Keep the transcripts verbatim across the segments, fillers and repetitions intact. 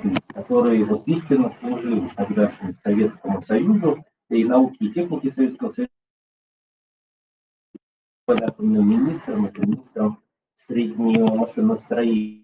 Ленинский, который вот истинно служил тогдашнему Советскому Союзу и науке и технике Советского Союза, атомным министром, это министром среднего машиностроения.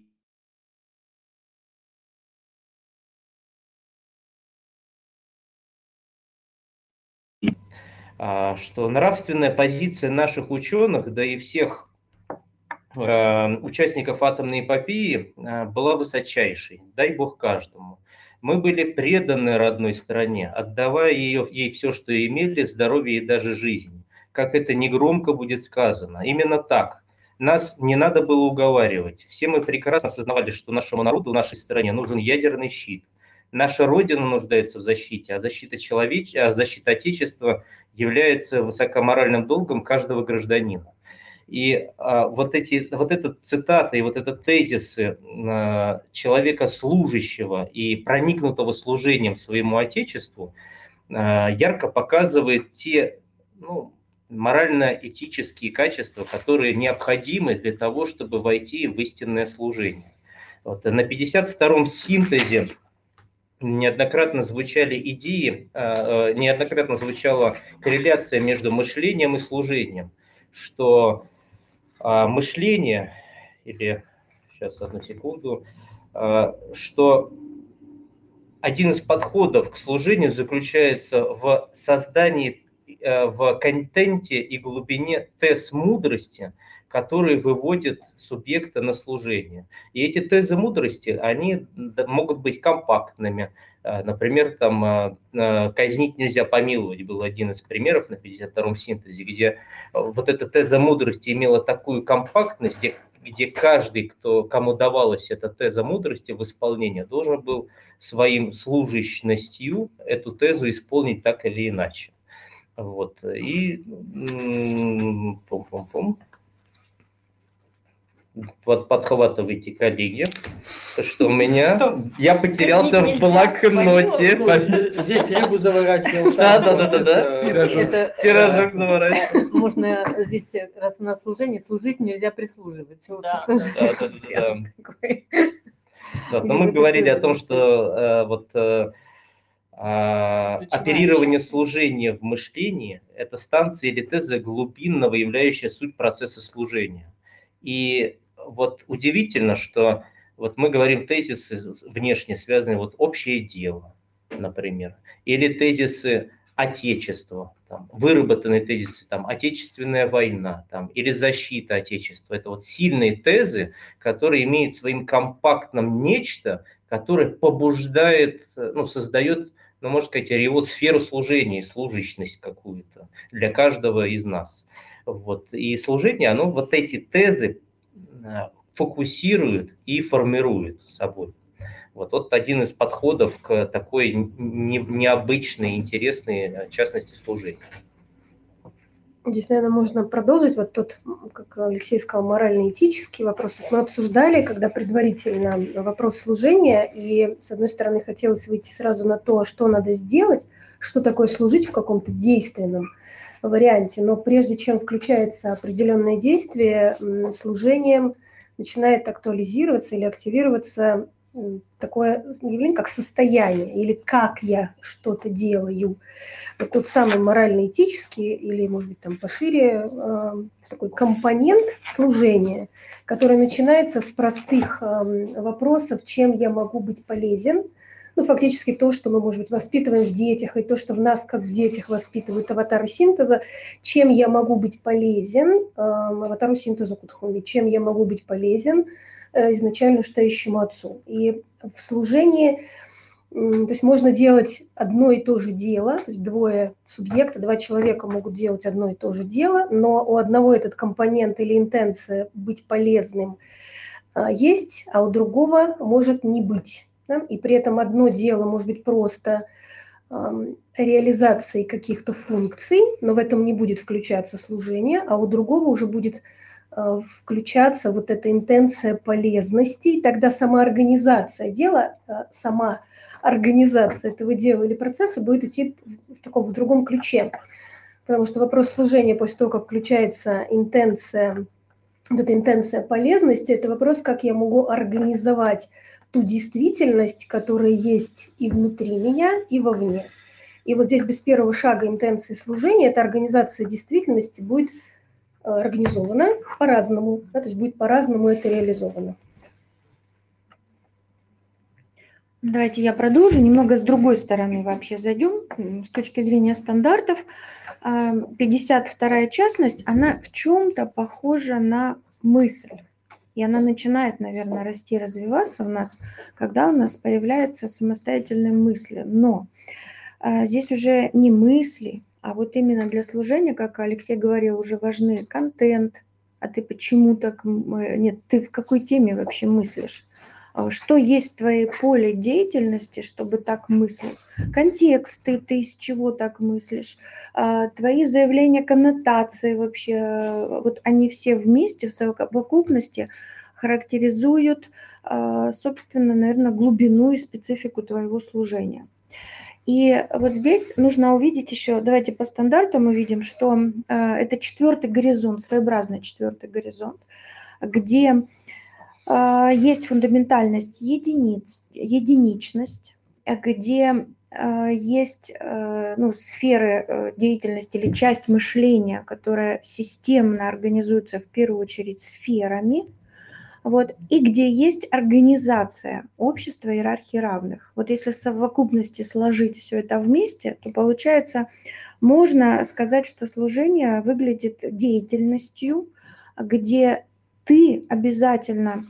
Что нравственная позиция наших ученых, да и всех э, участников атомной эпопеи э, была высочайшей, дай бог каждому. Мы были преданы родной стране, отдавая ее, ей все, что имели, здоровье и даже жизнь. Как это негромко будет сказано. Именно так. Нас не надо было уговаривать. Все мы прекрасно осознавали, что нашему народу, нашей стране нужен ядерный щит. Наша Родина нуждается в защите, а защита, человеч... а защита Отечества является высокоморальным долгом каждого гражданина. И а, вот, эти, вот эта цитата и вот это тезисы а, человека служащего и проникнутого служением своему Отечеству а, ярко показывает те ну, морально-этические качества, которые необходимы для того, чтобы войти в истинное служение. Вот, на пятьдесят втором синтезе неоднократно звучали идеи, неоднократно звучала корреляция между мышлением и служением, что мышление, или, сейчас, одну секунду, что один из подходов к служению заключается в создании, в контенте и глубине тез мудрости, которые выводят субъекта на служение. И эти тезы мудрости, они могут быть компактными. Например, там «казнить нельзя помиловать» был один из примеров на пятьдесят втором синтезе, где вот эта теза мудрости имела такую компактность, где, где каждый, кто, кому давалась эта теза мудрости в исполнение, должен был своим служащностью эту тезу исполнить так или иначе. Вот. И пум-пум-пум. Вот подхватывайте, коллеги, что у меня... Что? Я потерялся в блокноте. Здесь рыбу заворачивал. Да, да, да, да, да. Пирожок, Пирожок заворачивал. Можно здесь, раз у нас служение, служить нельзя прислуживать. Да, да, да, да. Но мы говорили о том, что вот оперирование служения в мышлении – это станция или теза глубинно выявляющая суть процесса служения. И вот удивительно, что вот мы говорим тезисы внешне связанные, вот общее дело, например, или тезисы отечества, там, выработанные тезисы, там, отечественная война, там, или защита отечества. Это вот сильные тезы, которые имеют своим компактным нечто, которое побуждает, ну, создает, ну, можно сказать, его сферу служения, служащность какую-то для каждого из нас. Вот. И служение, оно вот эти тезы фокусирует и формирует собой. Вот, вот один из подходов к такой не, необычной, интересной частности служения. Здесь, наверное, можно продолжить вот тот, как Алексей сказал, морально-этический вопрос. Мы обсуждали, когда предварительно вопрос служения, и, с одной стороны, хотелось выйти сразу на то, что надо сделать, что такое служить в каком-то действенном варианте. Но прежде чем включается определенное действие, служением начинает актуализироваться или активироваться такое явление, как состояние, или как я что-то делаю. Вот тот самый морально-этический, или, может быть, там пошире, э, такой компонент служения, который начинается с простых э, вопросов, чем я могу быть полезен. Ну, фактически то, что мы, может быть, воспитываем в детях, и то, что в нас, как в детях, воспитывают аватары синтеза, чем я могу быть полезен, э, аватару синтеза Кудхуми, чем я могу быть полезен э, изначально стоящему отцу. И в служении... То есть можно делать одно и то же дело, то есть двое субъекта, два человека могут делать одно и то же дело, но у одного этот компонент или интенция быть полезным есть, а у другого может не быть. Да? И при этом одно дело может быть просто реализацией каких-то функций, но в этом не будет включаться служение, а у другого уже будет включаться вот эта интенция полезности, и тогда сама организация дела, сама организация этого дела или процесса будет идти в таком в другом ключе. Потому что вопрос служения после того, как включается интенция, вот эта интенция полезности, это вопрос, как я могу организовать ту действительность, которая есть и внутри меня, и вовне. И вот здесь без первого шага интенции служения эта организация действительности будет организована по-разному, да, то есть будет по-разному это реализовано. Давайте я продолжу, немного с другой стороны вообще зайдем, с точки зрения стандартов. пятьдесят вторая частность, она в чем-то похожа на мысль. И она начинает, наверное, расти, развиваться у нас, когда у нас появляются самостоятельные мысли. Но а, здесь уже не мысли, а вот именно для служения, как Алексей говорил, уже важны контент. А ты почему так... Нет, ты в какой теме вообще мыслишь? Что есть в твоей поле деятельности, чтобы так мыслить? Контексты, ты из чего так мыслишь? Твои заявления, коннотации вообще, вот они все вместе в совокупности характеризуют, собственно, наверное, глубину и специфику твоего служения. И вот здесь нужно увидеть еще, давайте по стандартам увидим, что это четвертый горизонт, своеобразный четвертый горизонт, где есть фундаментальность единиц, единичность, где есть ну, сферы деятельности или часть мышления, которая системно организуется в первую очередь сферами, вот, и где есть организация общества иерархии равных. Вот если в совокупности сложить все это вместе, то получается, можно сказать, что служение выглядит деятельностью, где ты обязательно,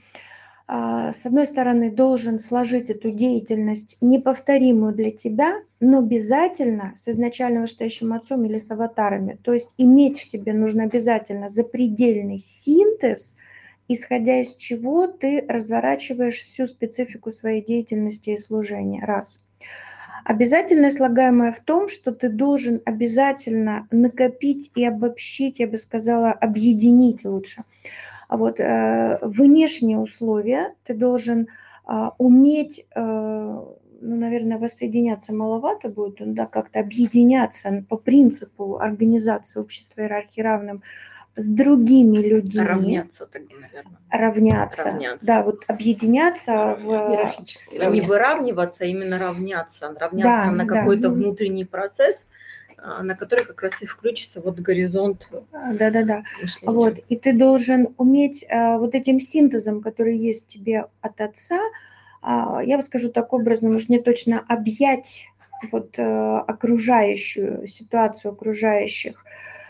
с одной стороны, должен сложить эту деятельность неповторимую для тебя, но обязательно с изначально вышестоящим отцом или с аватарами. То есть иметь в себе нужно обязательно запредельный синтез, исходя из чего ты разворачиваешь всю специфику своей деятельности и служения. Раз. Обязательное слагаемое в том, что ты должен обязательно накопить и обобщить, я бы сказала, объединить лучше. А вот э, внешние условия ты должен э, уметь, э, ну, наверное, воссоединяться маловато будет, да, как-то объединяться по принципу организации общества иерархии равным с другими людьми. Равняться тогда, наверное. Равняться. Равняться. Да, вот объединяться в... Иерархически. Не выравниваться, а именно равняться. Равняться Да, на да. какой-то внутренний процесс, на который как раз и включится вот горизонт. Да-да-да. Вот. И ты должен уметь вот этим синтезом, который есть в тебе от отца, я бы скажу так образно, может не точно, объять вот окружающую ситуацию, окружающих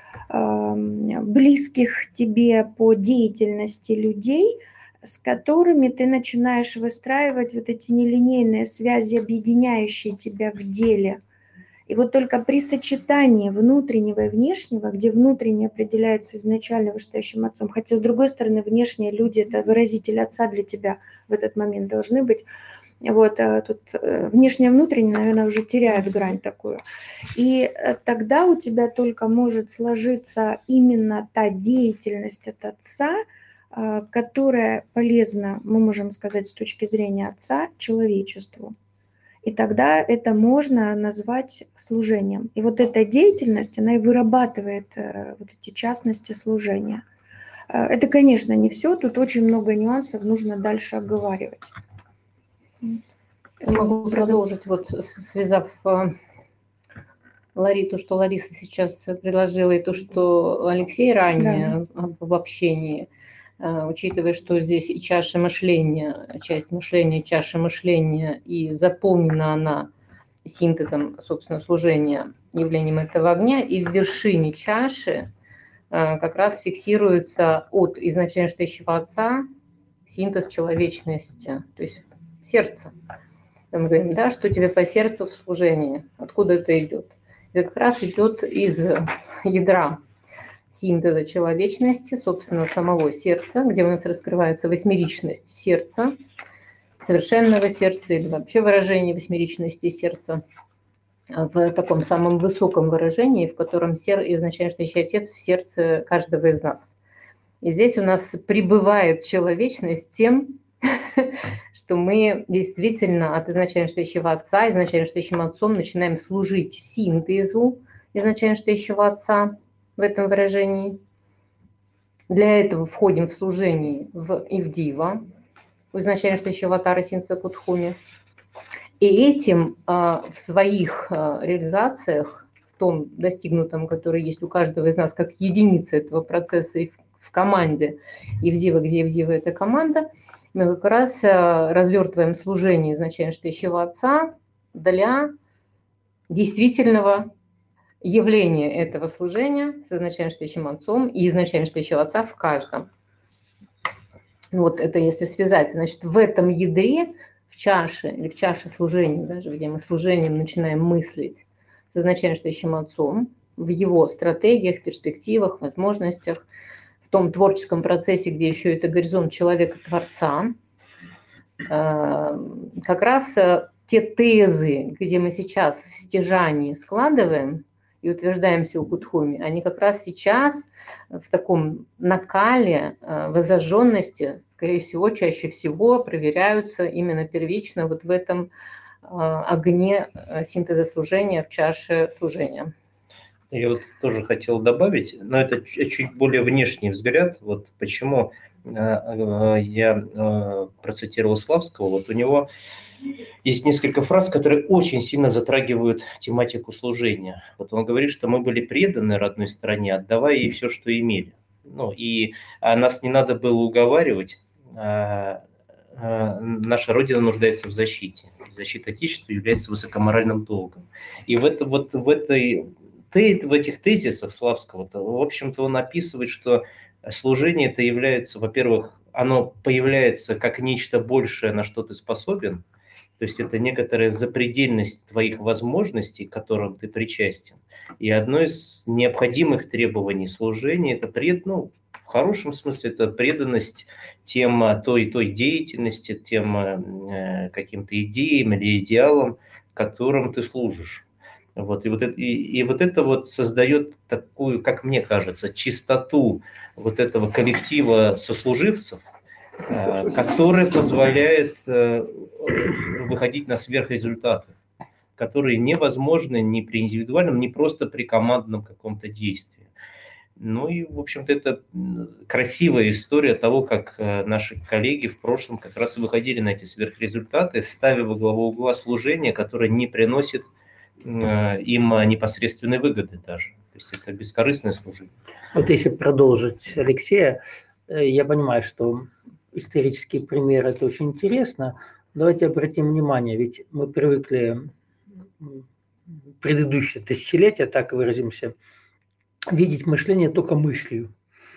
близких тебе по деятельности людей, с которыми ты начинаешь выстраивать вот эти нелинейные связи, объединяющие тебя в деле. И вот только при сочетании внутреннего и внешнего, где внутреннее определяется изначально вышестоящим отцом, хотя, с другой стороны, внешние люди, это выразитель отца для тебя в этот момент должны быть, вот, тут внешнее и внутреннее, наверное, уже теряют грань такую. И тогда у тебя только может сложиться именно та деятельность от отца, которая полезна, мы можем сказать, с точки зрения отца, человечеству. И тогда это можно назвать служением. И вот эта деятельность, она и вырабатывает вот эти частности служения. Это, конечно, не все, тут очень много нюансов нужно дальше оговаривать. Я могу продолжить, вот связав Лари, то, что Лариса сейчас предложила, и то, что Алексей ранее да. в общении, учитывая, что здесь и чаша мышления, часть мышления, чаша мышления, и заполнена она синтезом, собственно, служения, явлением этого огня, и в вершине чаши как раз фиксируется от изначально стоящего отца синтез человечности, то есть сердце. Мы говорим, да, что тебе по сердцу в служении, откуда это идет? Это как раз идет из ядра синтеза человечности, собственно, самого сердца, где у нас раскрывается восьмеричность сердца, совершенного сердца или вообще выражение восьмеричности сердца в таком самом высоком выражении, в котором изначально стоящий отец в сердце каждого из нас. И здесь у нас пребывает человечность тем, что мы действительно от изначально стоящего отца, изначально стоящим отцом начинаем служить синтезу изначально стоящего отца в этом выражении. Для этого входим в служение в Ивдива, у изначально стоящего аватара Синтеза Кутхуми. И этим в своих реализациях, в том достигнутом, который есть у каждого из нас, как единица этого процесса и в команде, и в Дива, где в Дива это команда, мы как раз развертываем служение изначально стоящего Отца для действительного явления этого служения с изначально стоящим Отцом и изначально стоящего Отца в каждом. Вот это если связать, значит, в этом ядре, в чаше или в чаше служения, даже где мы служением начинаем мыслить с изначально стоящим Отцом, в его стратегиях, перспективах, возможностях, в том творческом процессе, где еще это горизонт человека-творца, как раз те тезы, где мы сейчас в стяжании складываем и утверждаемся у Кутхуми, они как раз сейчас в таком накале, возожженности, скорее всего, чаще всего проверяются именно первично вот в этом огне синтеза служения, в чаше служения. Я вот тоже хотел добавить, но это чуть более внешний взгляд. Вот почему я процитировал Славского. Вот у него есть несколько фраз, которые очень сильно затрагивают тематику служения. Вот он говорит, что мы были преданы родной стране, отдавая ей все, что имели. Ну, и нас не надо было уговаривать. Наша Родина нуждается в защите. Защита Отечества является высокоморальным долгом. И в, это, вот, в, этой, в этих тезисах Славского-то, в общем-то, он описывает, что служение это является, во-первых, оно появляется как нечто большее, на что ты способен. То есть это некоторая запредельность твоих возможностей, к которым ты причастен. И одно из необходимых требований служения – это пред, ну, в хорошем смысле это преданность тем той той деятельности, тем э, каким-то идеям или идеалам, которым ты служишь. Вот, и, вот это, и, и вот это вот создает такую, как мне кажется, чистоту вот этого коллектива сослуживцев, э, которая позволяет э, выходить на сверхрезультаты, которые невозможны ни при индивидуальном, ни просто при командном каком-то действии. Ну и, в общем-то, это красивая история того, как наши коллеги в прошлом как раз и выходили на эти сверхрезультаты, ставя во главу угла служение, которое не приносит им непосредственной выгоды даже. То есть это бескорыстное служение. Вот если продолжить Алексея, я понимаю, что исторический пример – это очень интересно. Давайте обратим внимание, ведь мы привыкли предыдущее тысячелетие, так выразимся, видеть мышление только мыслью.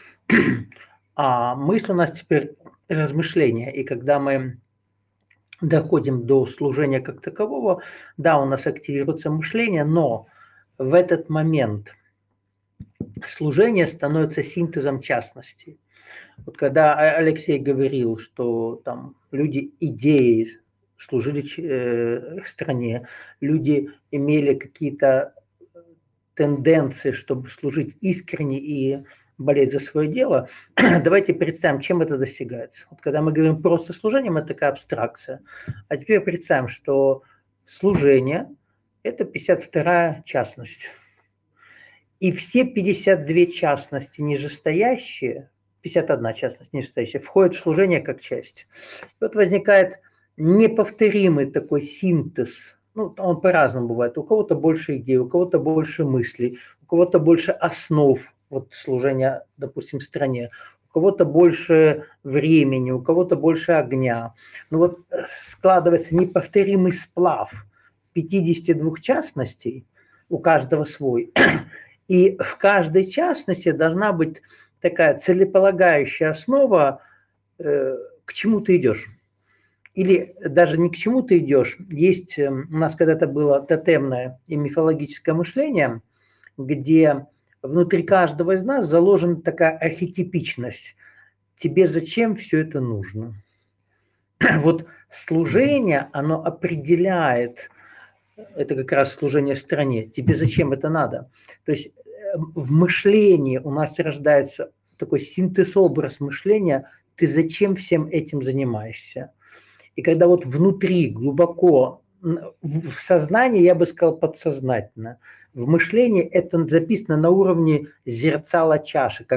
А мысль у нас теперь размышление. И когда мы доходим до служения как такового, да, у нас активируется мышление, но в этот момент служение становится синтезом частности. Вот когда Алексей говорил, что там люди идеи служили э, стране, люди имели какие-то тенденции, чтобы служить искренне и болеть за свое дело, давайте представим, чем это достигается. Вот когда мы говорим просто служением, это такая абстракция. А теперь представим, что служение – это пятьдесят вторая частность. И все пятьдесят две частности нижестоящие, пятьдесят одна частность нижестоящая, входят в служение как часть. И вот возникает неповторимый такой синтез. Ну, он по-разному бывает. У кого-то больше идей, у кого-то больше мыслей, у кого-то больше основ вот, служения, допустим, стране, у кого-то больше времени, у кого-то больше огня. Ну вот складывается неповторимый сплав пятидесяти двух частностей, у каждого свой. И в каждой частности должна быть такая целеполагающая основа, э, к чему ты идешь. Или даже не к чему ты идешь. Есть у нас когда-то было тотемное и мифологическое мышление, где внутри каждого из нас заложена такая архетипичность. Тебе зачем все это нужно? Вот служение, оно определяет, это как раз служение стране, тебе зачем это надо? То есть в мышлении у нас рождается такой синтез-образ мышления, ты зачем всем этим занимаешься? И когда вот внутри, глубоко, в сознании, я бы сказал, подсознательно, в мышлении это записано на уровне зерцала чаши, как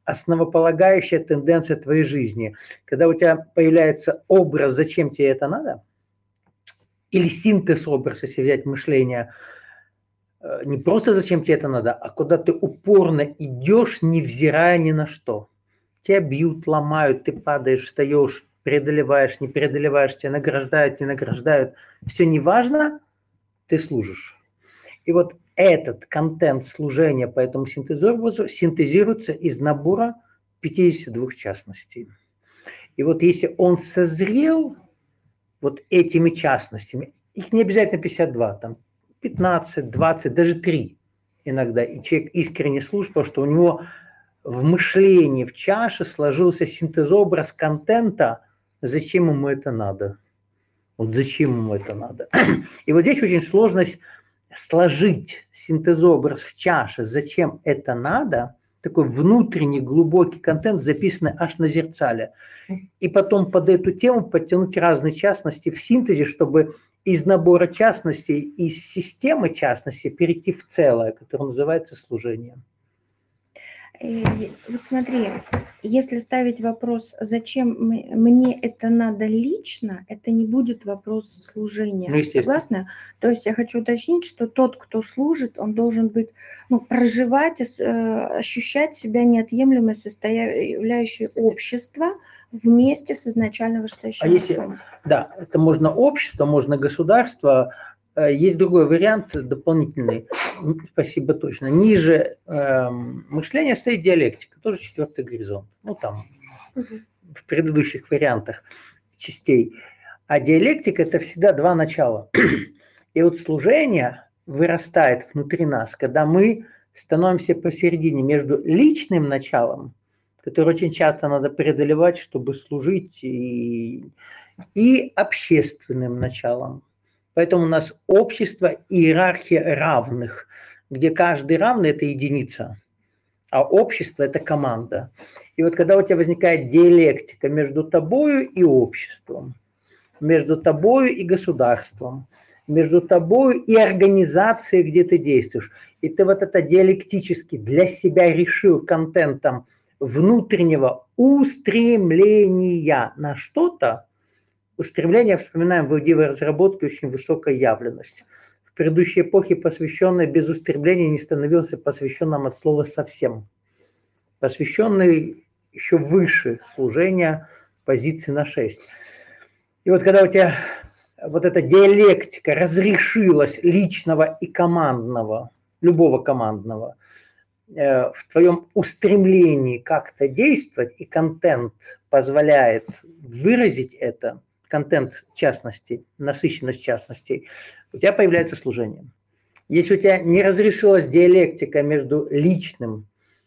основополагающая тенденция твоей жизни. Когда у тебя появляется образ, зачем тебе это надо, или синтез образа, если взять мышление, не просто зачем тебе это надо, а куда ты упорно идешь, невзирая ни на что. Тебя бьют, ломают, ты падаешь, встаешь, преодолеваешь, не преодолеваешь, тебя награждают, не награждают. Все не важно, ты служишь. И вот этот контент служения по этому синтезу синтезируется из набора пятидесяти двух частностей. И вот если он созрел вот этими частностями, их не обязательно пятьдесят два, там пятнадцать, двадцать, даже три иногда, и человек искренне служит, потому что у него в мышлении, в чаше сложился синтезообраз контента, зачем ему это надо. Вот зачем ему это надо. И вот здесь очень сложность сложить синтезообраз в чаше, зачем это надо, такой внутренний глубокий контент, записанный аж на зерцале. И потом под эту тему подтянуть разные частности в синтезе, чтобы из набора частностей, из системы частностей перейти в целое, которое называется служением. Вот смотри, если ставить вопрос, зачем мне это надо лично, это не будет вопрос служения. Ну, согласна? То есть я хочу уточнить, что тот, кто служит, он должен быть, ну, проживать, ощущать себя неотъемлемой составляющей общества вместе с изначально вышестоящим. А если, да, это можно общество, можно государство. Есть другой вариант дополнительный, спасибо точно. Ниже э, мышления стоит диалектика, тоже четвертый горизонт. Ну там, в предыдущих вариантах частей. А диалектика – это всегда два начала. И вот служение вырастает внутри нас, когда мы становимся посередине между личным началом, которое очень часто надо преодолевать, чтобы служить, и, и общественным началом. Поэтому у нас общество, иерархия равных, где каждый равный – это единица, а общество – это команда. И вот когда у тебя возникает диалектика между тобою и обществом, между тобою и государством, между тобою и организацией, где ты действуешь, и ты вот это диалектически для себя решил контентом внутреннего устремления на что-то. Устремление, вспоминаем, в идеевой разработке очень высокая явленность. В предыдущей эпохе посвященный без устремления не становился посвященным от слова совсем. Посвященный еще выше служения позиции на шесть. И вот когда у тебя вот эта диалектика разрешилась личного и командного, любого командного, э, в твоем устремлении как-то действовать, и контент позволяет выразить это, контент частностей, насыщенность частностей, у тебя появляется служение. Если у тебя не разрешилась диалектика между личным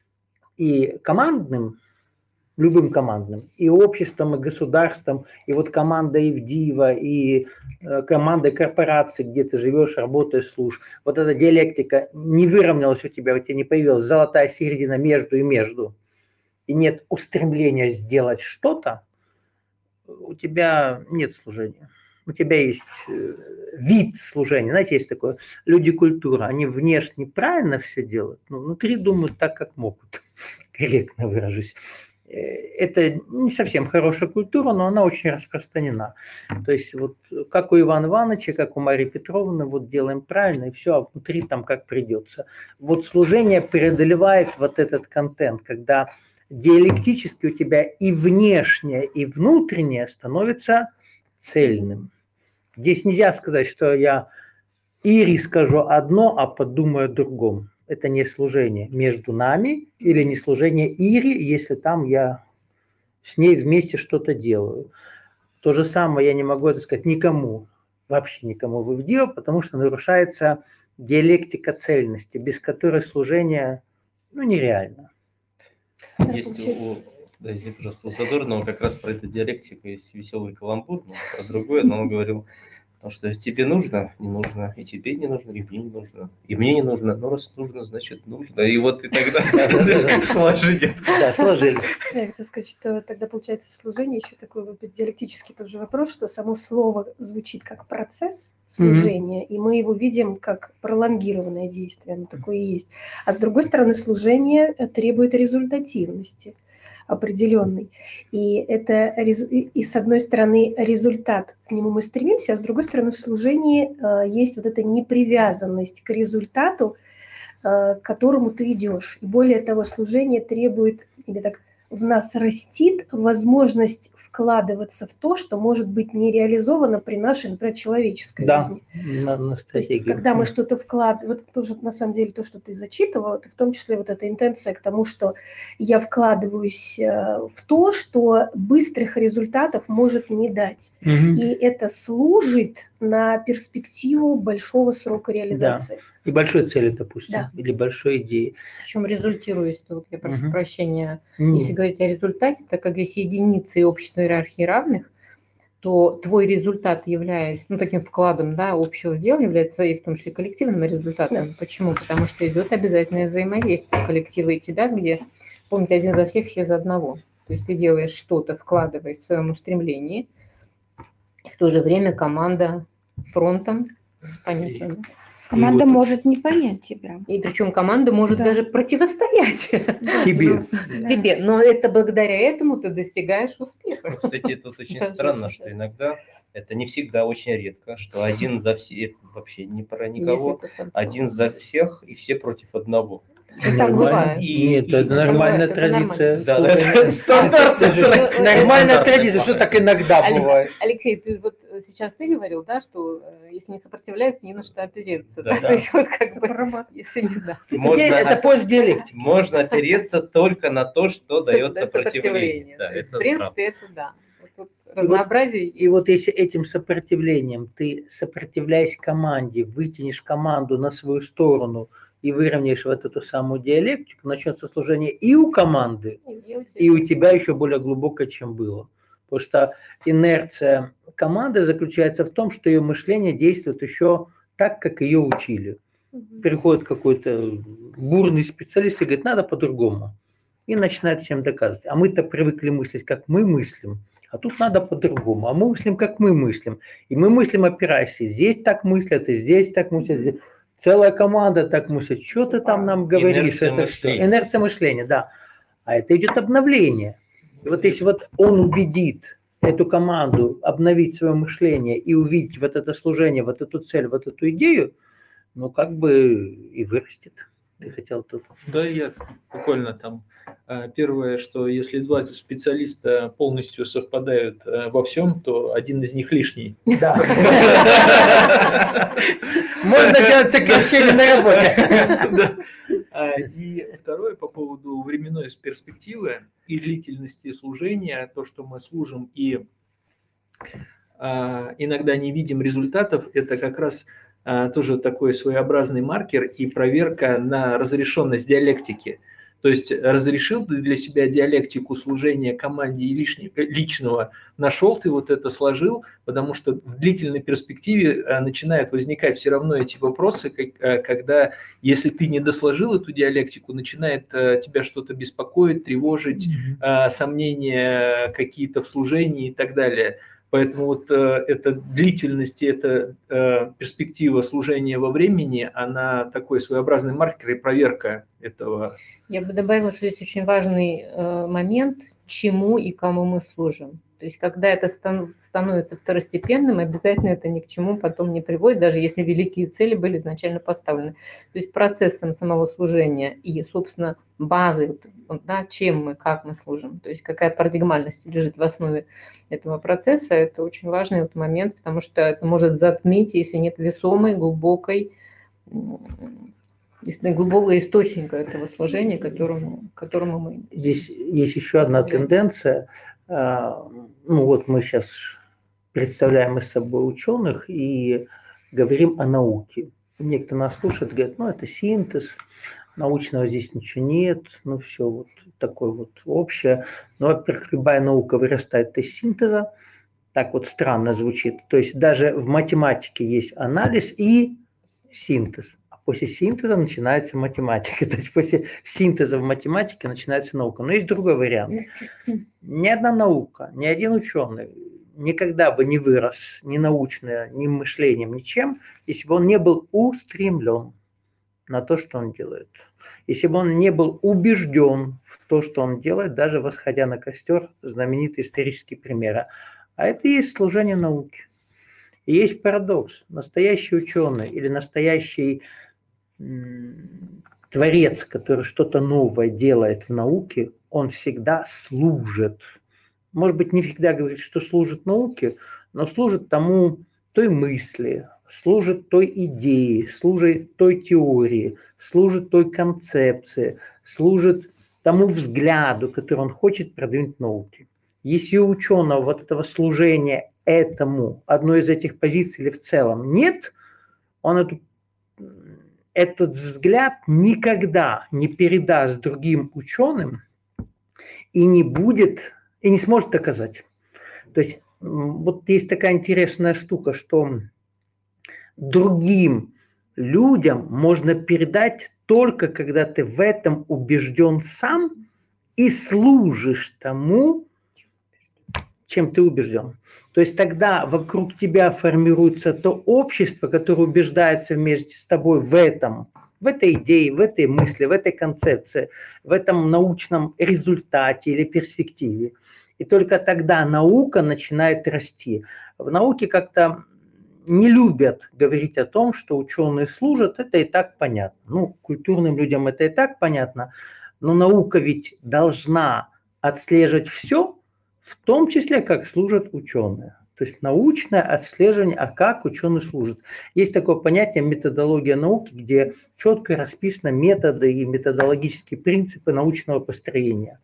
и командным, любым командным, и обществом, и государством, и вот команда Ивдиева, и э, команда корпорации, где ты живешь, работаешь, служишь, вот эта диалектика не выровнялась у тебя, у тебя не появилась золотая середина между и между, и нет устремления сделать что-то, у тебя нет служения. У тебя есть вид служения. Знаете, есть такое, люди культуры, они внешне правильно все делают, но внутри думают так, как могут. Корректно выражусь. Это не совсем хорошая культура, но она очень распространена. То есть вот как у Ивана Ивановича, как у Марии Петровны, вот делаем правильно, и все, а внутри там как придется. Вот служение преодолевает вот этот контент, когда диалектически у тебя и внешнее, и внутреннее становится цельным. Здесь нельзя сказать, что я Ире скажу одно, а подумаю о другом. Это не служение между нами или не служение Ире, если там я с ней вместе что-то делаю. То же самое я не могу это сказать никому, вообще никому в Ивдиево, потому что нарушается диалектика цельности, без которой служение ну, нереально. Есть у, подожди, пожалуйста, у Задорнова как раз про эту диалектику есть веселый каламбур, но про другое, но он говорил, Потому что тебе нужно, не нужно, и тебе не нужно, и мне не нужно, и мне не нужно. Ну, раз нужно, значит нужно. И вот и тогда сложили. Да, сложили. Я хотела сказать, что тогда получается в служении еще такой вот диалектический тоже вопрос, что само слово звучит как процесс служения, и мы его видим как пролонгированное действие, оно такое и есть. А с другой стороны, служение требует результативности определенный. И это и с одной стороны результат, к нему мы стремимся, а с другой стороны в служении э, есть вот эта непривязанность к результату, э, к которому ты идешь. И более того, служение требует, или так в нас растит возможность вкладываться в то, что может быть не реализовано при нашей, например, человеческой Да, жизни. на, на То есть, когда мы что-то вкладываем, вот тоже на самом деле то, что ты зачитывал, это в том числе вот эта интенция к тому, что я вкладываюсь в то, что быстрых результатов может не дать. Угу. И это служит на перспективу большого срока реализации. Да. И большой цели, допустим, Да. или большой идеи. Причем результируясь, вот я прошу Мгм. прощения, М. если говорить о результате, так как здесь единицы и общество иерархии равных, то твой результат, являясь ну, таким вкладом да, общего дела, является и в том числе коллективным результатом. Да. Почему? Потому что идет обязательное взаимодействие коллектива и тебя, где, помните, один за всех, все за одного. То есть ты делаешь что-то, вкладываясь в своем устремлении, и в то же время команда фронтом, понятно, да? Команда вот- может не понять тебя. И причем команда может Да. даже противостоять Тебе. Да. тебе, но это благодаря этому ты достигаешь Ну, успеха. кстати, тут очень Даже странно, очень что иногда, это не всегда, очень редко, что один за всех, вообще не про никого, Если это сам один за всех и все против одного. И так Нормально. бывает. И- Нет, и- это нормальная это нормально. традиция. Да, Слушай, это стандартная это же традиция. Нормальная Стандартная традиция, что так иногда Алексей, бывает. Алексей, ты вот сейчас ты говорил, да, что э, если не сопротивляется, не на что опереться. Да? Да, да. То есть вот как бы, Формат. если не да. Можно, Это поиск диалектики. можно опереться только на то, что дает Да, сопротивление. Да, То есть, это в принципе, это да. Вот тут разнообразие. И вот если этим сопротивлением ты, сопротивляясь команде, вытянешь команду на свою сторону и выровняешь вот эту самую диалектику, начнется служение и у команды, и у тебя еще более глубокое, чем было. Потому что инерция команды заключается в том, что ее мышление действует еще так, как ее учили. Приходит какой-то бурный специалист и говорит, надо по-другому. И начинает всем доказывать. А мы-то привыкли мыслить, как мы мыслим. А тут надо по-другому. А мы мыслим, как мы мыслим. И мы мыслим, опираясь. И здесь так мыслят, и здесь так мыслят. Здесь. Целая команда так мыслит. Что ты там нам говоришь? Инерция Это мышления. что? Инерция мышления, да. А это идет обновление. И вот если вот он убедит эту команду обновить свое мышление и увидеть вот это служение, вот эту цель, вот эту идею, ну как бы и вырастет. Ты хотел тут. Да, я буквально там э, первое, что если два специалиста полностью совпадают э, во всем, то один из них лишний. Да. Можно делать сокращение на работе. Да. А, И второе по поводу временной перспективы и длительности служения, то, что мы служим и а, иногда не видим результатов, это как раз а, тоже такой своеобразный маркер и проверка на разрешенность диалектики. То есть разрешил ты для себя диалектику служения команде и лишнего, личного, нашел ты вот это, сложил, потому что в длительной перспективе а, начинают возникать все равно эти вопросы, как, а, когда, если ты не досложил эту диалектику, начинает а, тебя что-то беспокоить, тревожить, а, сомнения какие-то в служении и так далее. Поэтому вот э, эта длительность, эта э, перспектива служения во времени, она такой своеобразный маркер и проверка этого. Я бы добавила, что здесь очень важный э, момент, чему и кому мы служим. То есть, когда это стан- становится второстепенным, обязательно это ни к чему потом не приводит, даже если великие цели были изначально поставлены. То есть, процессом самого служения и, собственно, базой, да, чем мы, как мы служим, то есть, какая парадигмальность лежит в основе этого процесса, это очень важный вот момент, потому что это может затмить, если нет весомой, глубокой, глубокого источника этого служения, к которому, к которому мы... Здесь есть еще одна тенденция. Ну вот мы сейчас представляем из собой ученых и говорим о науке. Некоторые нас слушают, говорят, ну это синтез, научного здесь ничего нет, ну все вот такое вот общее. Но, во-первых, любая наука вырастает из синтеза, Так вот странно звучит. То есть даже в математике есть анализ и синтез. А после синтеза начинается математика. То есть после синтеза в математике начинается наука. Но есть другой вариант. Ни одна наука, ни один ученый никогда бы не вырос ни научно, ни мышлением, ничем, если бы он не был устремлен на то, что он делает. Если бы он не был убежден в то, что он делает, даже восходя на костер, знаменитые исторические примеры. А это и есть служение науке. И есть парадокс. Настоящий ученый или настоящий м, творец, который что-то новое делает в науке, он всегда служит. Может быть, не всегда говорит, что служит науке, но служит тому, той мысли, служит той идее, служит той теории, служит той концепции, служит тому взгляду, который он хочет продвинуть в науке. Если у ученого вот этого служения этому, одной из этих позиций или в целом нет, он эту, этот взгляд никогда не передаст другим ученым и не будет, и не сможет доказать. То есть вот есть такая интересная штука, что другим людям можно передать только когда ты в этом убежден сам и служишь тому, чем ты убежден. То есть тогда вокруг тебя формируется то общество, которое убеждается вместе с тобой в этом, в этой идее, в этой мысли, в этой концепции, в этом научном результате или перспективе. И только тогда наука начинает расти. В науке как-то не любят говорить о том, что ученые служат, это и так понятно. Ну, культурным людям это и так понятно, но наука ведь должна отслеживать все, в том числе, как служат ученые. То есть научное отслеживание, а как ученый служит. Есть такое понятие методология науки, где четко расписаны методы и методологические принципы научного построения.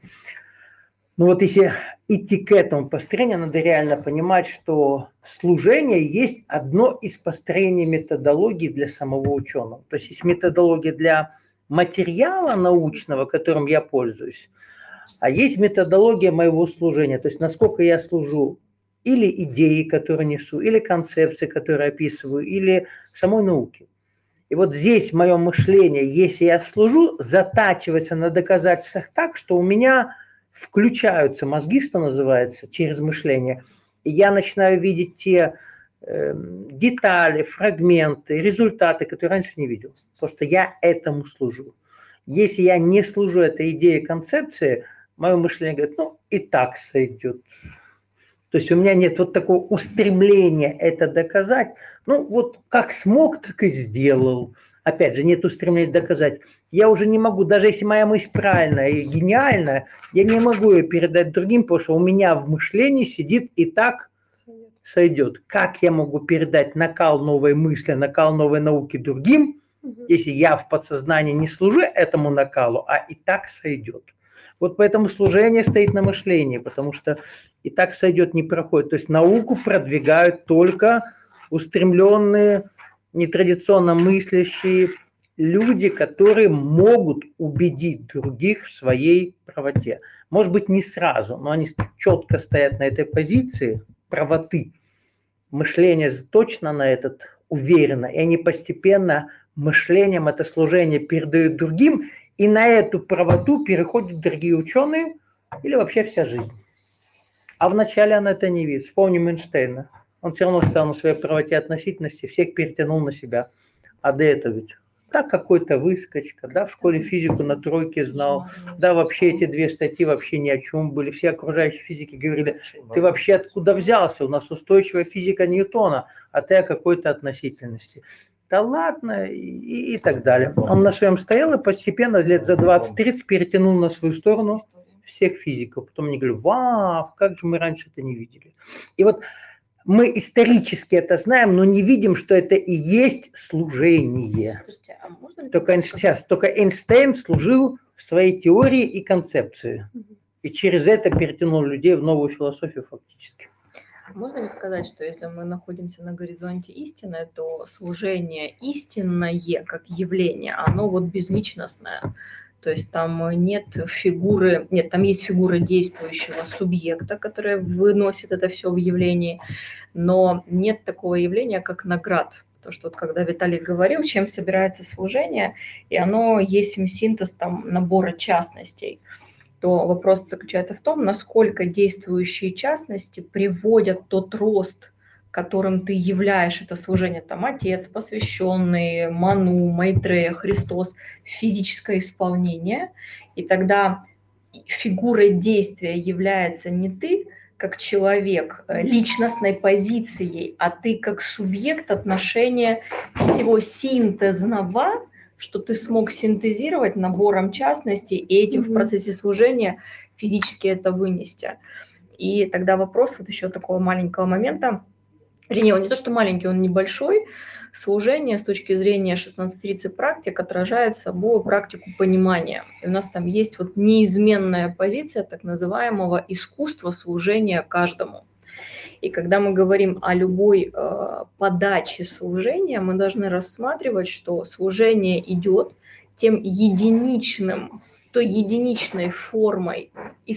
Но вот если идти к этому построению, надо реально понимать, что служение есть одно из построений методологии для самого ученого. То есть есть методология для материала научного, которым я пользуюсь, а есть методология моего служения, то есть насколько я служу или идеи, которые несу, или концепции, которые описываю, или самой науке. И вот здесь мое мышление, если я служу, затачивается на доказательствах так, что у меня включаются мозги, что называется, через мышление, и я начинаю видеть те э, детали, фрагменты, результаты, которые раньше не видел, потому что я этому служу. Если я не служу этой идее, концепции, мое мышление говорит, ну, и так сойдет. То есть у меня нет вот такого устремления это доказать. Ну, вот как смог, так и сделал. Опять же, нет устремления доказать. Я уже не могу, даже если моя мысль правильная и гениальная, я не могу ее передать другим, потому что у меня в мышлении сидит и так сойдет. Как я могу передать накал новой мысли, накал новой науки другим, если я в подсознании не служу этому накалу, а и так сойдет. Вот поэтому служение стоит на мышлении, потому что и так сойдет, не проходит. То есть науку продвигают только устремленные, нетрадиционно мыслящие люди, которые могут убедить других в своей правоте. Может быть, не сразу, но они четко стоят на этой позиции правоты. Мышление точно на этот уверенно, и они постепенно мышлением это служение передают другим, и на эту правоту переходят другие ученые или вообще вся жизнь. А вначале она это не видит. Вспомним Эйнштейна. Он все равно стоял на своей правоте относительности, всех перетянул на себя. А до этого ведь, да, какой-то выскочка, да, в школе физику на тройке знал, да, вообще эти две статьи вообще ни о чем были. Все окружающие физики говорили, ты вообще откуда взялся? У нас устойчивая физика Ньютона, а ты о какой-то относительности. Да ладно, и, и так далее. Он на своем стоял и постепенно лет за двадцать-тридцать перетянул на свою сторону всех физиков. Потом они говорили, вау, как же мы раньше это не видели. И вот мы исторически это знаем, но не видим, что это и есть служение. Слушайте, а можно только, сейчас, только Эйнштейн служил своей теории и концепции. И через это перетянул людей в новую философию фактически. Можно ли сказать, что если мы находимся на горизонте истины, то служение истинное как явление, оно вот безличностное? То есть там нет фигуры, нет, там есть фигура действующего субъекта, которая выносит это все в явлении, но нет такого явления, как наград. Потому что вот когда Виталий говорил, чем собирается служение, и оно есть синтез там набора частностей, то вопрос заключается в том, насколько действующие частности приводят тот рост, которым ты являешь это служение, там, Отец, посвященный, Ману, Майтрея, Христос, физическое исполнение, и тогда фигурой действия является не ты, как человек, личностной позицией, а ты как субъект отношения всего синтезного, что ты смог синтезировать набором частностей, и этим mm-hmm. в процессе служения физически это вынести. И тогда вопрос вот еще такого маленького момента, вернее, он не то, что маленький, он небольшой. Служение с точки зрения шестнадцать тридцать практик отражает собой практику понимания. И у нас там есть вот неизменная позиция так называемого искусства служения каждому. И когда мы говорим о любой э, подаче служения, мы должны рассматривать, что служение идет тем единичным, той единичной формой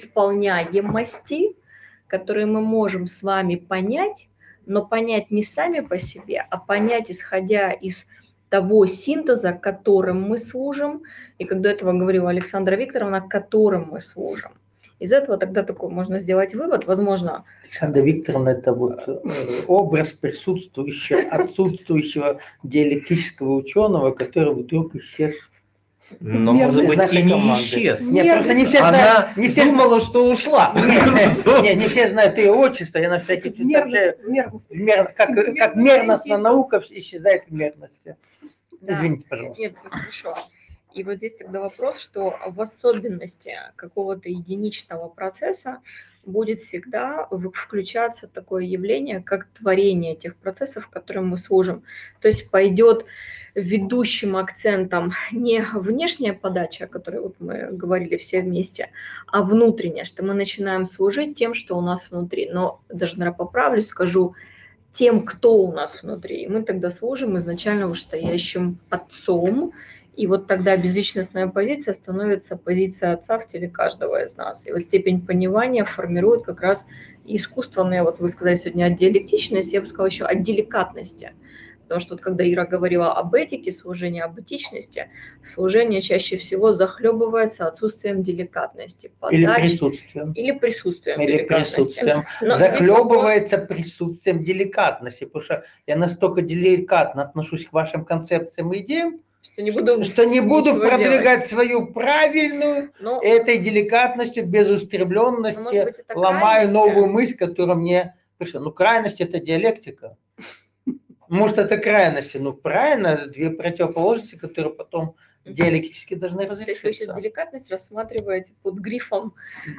исполняемости, которую мы можем с вами понять, но понять не сами по себе, а понять, исходя из того синтеза, которым мы служим, и как до этого говорила Александра Викторовна, которым мы служим. Из этого тогда такой можно сделать вывод, возможно... Александра Викторовна – это вот образ присутствующего, отсутствующего диалектического ученого, который вдруг исчез. Но, может быть, и не исчез. Нет, просто не все Она знают, не все думала, что ушла. Нет, не все знают ее отчество, я на всякий случай... Как мерностная наука исчезает в мерности. Извините, пожалуйста. Нет, все хорошо. И вот здесь тогда вопрос, что в особенности какого-то единичного процесса будет всегда включаться такое явление, как творение тех процессов, которым мы служим. То есть пойдет ведущим акцентом не внешняя подача, о которой вот мы говорили все вместе, а внутренняя, что мы начинаем служить тем, что у нас внутри. Но даже, наверное, поправлюсь, скажу, тем, кто у нас внутри. И мы тогда служим изначально вышестоящим Отцом, и вот тогда безличностная позиция становится позиция Отца в теле каждого из нас. И вот степень понимания формирует как раз искусственное, вот вы сказали сегодня о диалектичности, я бы сказала еще о деликатности. Потому что вот когда Ира говорила об этике служения, об этичности, служение чаще всего захлебывается отсутствием деликатности. Подач, или присутствием. Или присутствием или деликатности. Присутствием. Но захлебывается вопрос... присутствием деликатности, потому что я настолько деликатно отношусь к вашим концепциям и идеям, что не буду, что не буду продвигать делать. свою правильную Но, этой деликатностью, без устремленности, быть, ломаю крайность. Новую мысль, которая мне пришла. Ну, крайность – это диалектика. Может, это крайности. Ну, правильно, две противоположности, которые потом диалектически должны разрешиться. То есть вы сейчас деликатность рассматриваете под грифом?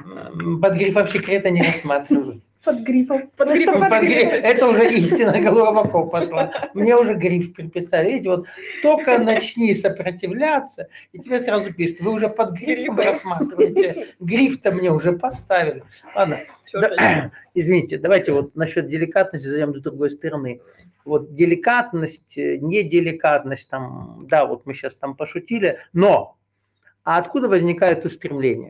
Под грифом секрета не рассматриваю. Под грифом. Под грифом. Под грифом. Это уже истина глубоко пошла. Мне уже гриф приписали. Видите, вот только начни сопротивляться, и тебе сразу пишут, вы уже под грифом рассматриваете. Гриф-то мне уже поставили. Ладно. Да, извините, давайте вот насчет деликатности зайдем с другой стороны. Вот деликатность, не деликатность, там, да, вот мы сейчас там пошутили, но а откуда возникает устремление?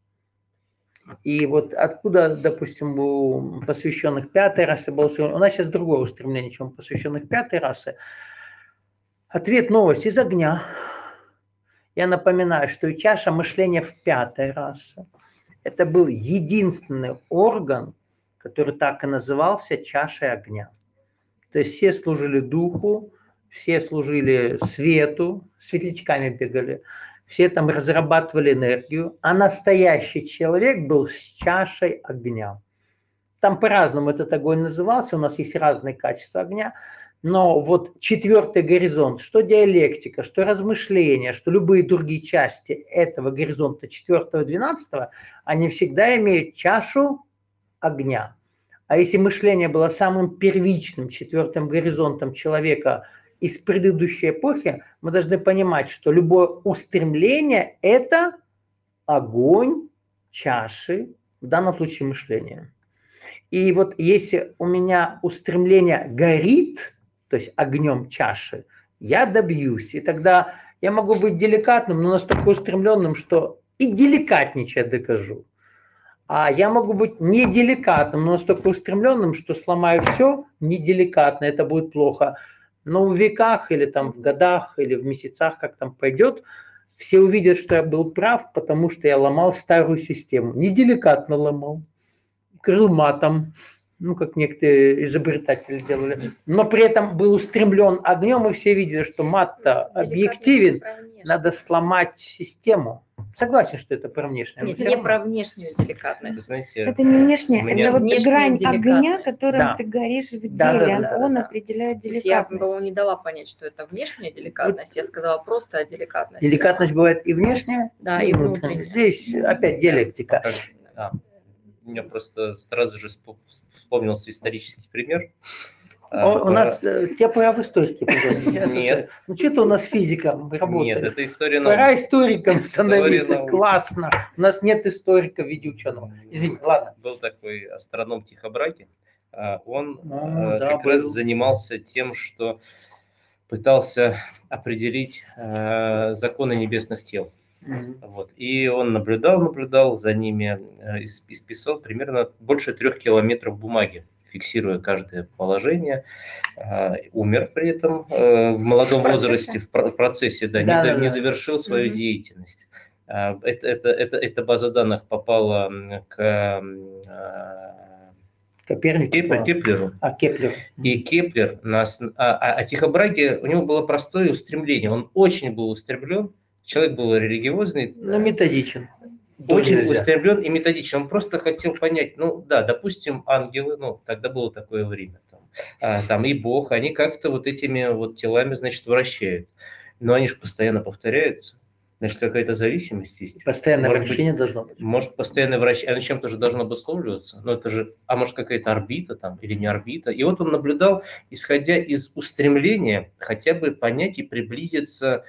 И вот откуда, допустим, у посвященных пятой расе было устремление? У нас сейчас другое устремление, чем у посвященных пятой расе. Ответ новость из огня. Я напоминаю, что и чаша мышления в пятой расе это был единственный орган, который так и назывался чашей огня. То есть все служили духу, все служили свету, светлячками бегали, все там разрабатывали энергию, а настоящий человек был с чашей огня. Там по-разному этот огонь назывался, у нас есть разные качества огня, но вот четвертый горизонт, что диалектика, что размышления, что любые другие части этого горизонта четвертого, двенадцатого, они всегда имеют чашу огня. А если мышление было самым первичным четвертым горизонтом человека из предыдущей эпохи, мы должны понимать, что любое устремление – это огонь чаши, в данном случае мышления. И вот если у меня устремление горит, то есть огнем чаши, я добьюсь. И тогда Я могу быть деликатным, но настолько устремленным, что и деликатничать докажу. А я могу быть неделикатным, но настолько устремленным, что сломаю все неделикатно, это будет плохо. Но в веках или там в годах или в месяцах, как там пойдет, все увидят, что я был прав, потому что я ломал старую систему. Неделикатно ломал, крыл матом, ну, как некоторые изобретатели делали. Но при этом был устремлен огнем, и все видели, что мат-то объективен, надо сломать систему. Согласен, что это про внешнее. Нет, не про внешнюю деликатность. Знаете, Это не внешняя, меня- это вот Внешняя грань огня, деликатность. которым Да. ты горишь в деле, Да, да, да, он да, да. определяет То есть я, по-моему, деликатность. не дала понять, что это внешняя деликатность, я сказала просто о деликатности. Деликатность бывает и внешняя, Да, и и внутренняя. внутренняя. Здесь опять диалектика. Как- а, у меня просто сразу же спо- вспомнился исторический пример. А, О, у по- нас э, тебя пора в историке. пожалуйста. Я Нет. слушаю. Ну что-то у нас физика Нет, работает. это история Пора науки. историком становиться. науки. Классно. У нас нет историка в виде ученого. Извините, ладно. Был такой астроном Тихобраги. а, Он Ну, а, да, как раз был. занимался тем, что пытался определить а, законы небесных тел. Мгм. Вот. И он наблюдал, наблюдал за ними, э, ис- исписал примерно больше трех километров бумаги, фиксируя каждое положение. А, Умер при этом э, в молодом В процессе? возрасте, в про- процессе, да, не, Да, до- да, не да. завершил свою Мгм. деятельность. А, Это, это, это, эта база данных попала м, к м, а, Коперник. Кеп- Кеплеру. А, Кеплер. И Кеплер, на ос- а, а, а Тихобраге, у него было простое устремление. Он очень был устремлен, человек был религиозный, Ну, методичен. Тоже очень нельзя. устремлен и методичен. Он просто хотел понять, ну да, допустим, ангелы, ну тогда было такое время, там, а, там и Бог, они как-то вот этими вот телами, значит, вращают. Но они же постоянно повторяются. Значит, какая-то зависимость есть. Постоянное Может быть, вращение должно быть. Может, постоянное вращение, оно чем-то же должно обусловливаться. Но это же, а может, какая-то орбита там или не орбита. И вот он наблюдал, исходя из устремления, хотя бы понять и приблизиться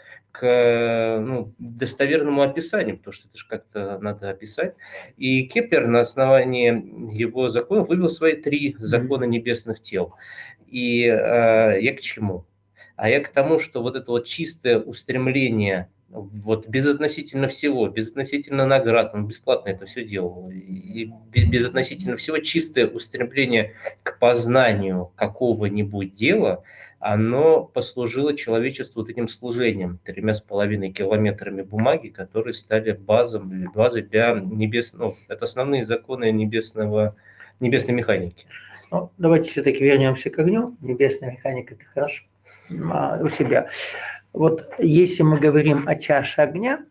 к ну, достоверному описанию, потому что это же как-то надо описать. И Кеплер на основании его законов вывел свои три закона небесных тел. И э, я к чему? А я к тому, что вот это вот чистое устремление, вот безотносительно всего, безотносительно наград, он бесплатно это все делал, и безотносительно всего чистое устремление к познанию какого-нибудь дела, оно послужило человечеству вот этим служением, тремя с половиной километрами бумаги, которые стали базом, базой для небесного, ну, это основные законы небесного, небесной механики. Ну, давайте все-таки вернемся к огню. Небесная механика – это хорошо. А, у себя. Вот если мы говорим о чаше огня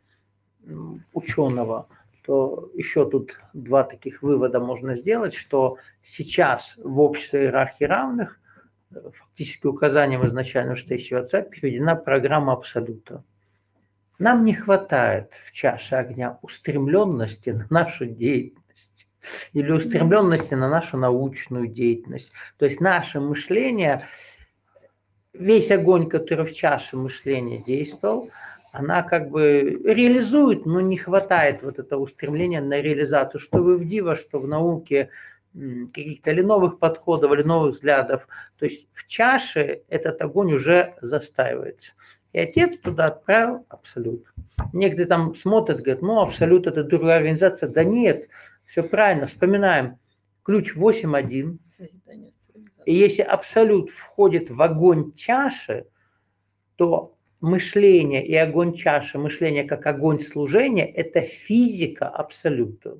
ученого, то еще тут два таких вывода можно сделать, что сейчас в обществе иерархии равных фактически указанием изначально стоящего отца переведена программа абсолюта. Нам не хватает в чаше огня устремленности на нашу деятельность или устремленности на нашу научную деятельность. То есть наше мышление, весь огонь, который в чаше мышления действовал, она как бы реализует, но не хватает вот этого устремления на реализацию, что в Ивдива, что в науке, каких-то или новых подходов, или новых взглядов. То есть в чаше этот огонь уже застаивается. И отец туда отправил абсолют. Некоторые там смотрят, говорят, ну абсолют это другая организация. Да нет, все правильно, вспоминаем. Ключ восемь один. И если абсолют входит в огонь чаши, то мышление и огонь чаши, мышление как огонь служения, это физика абсолюта.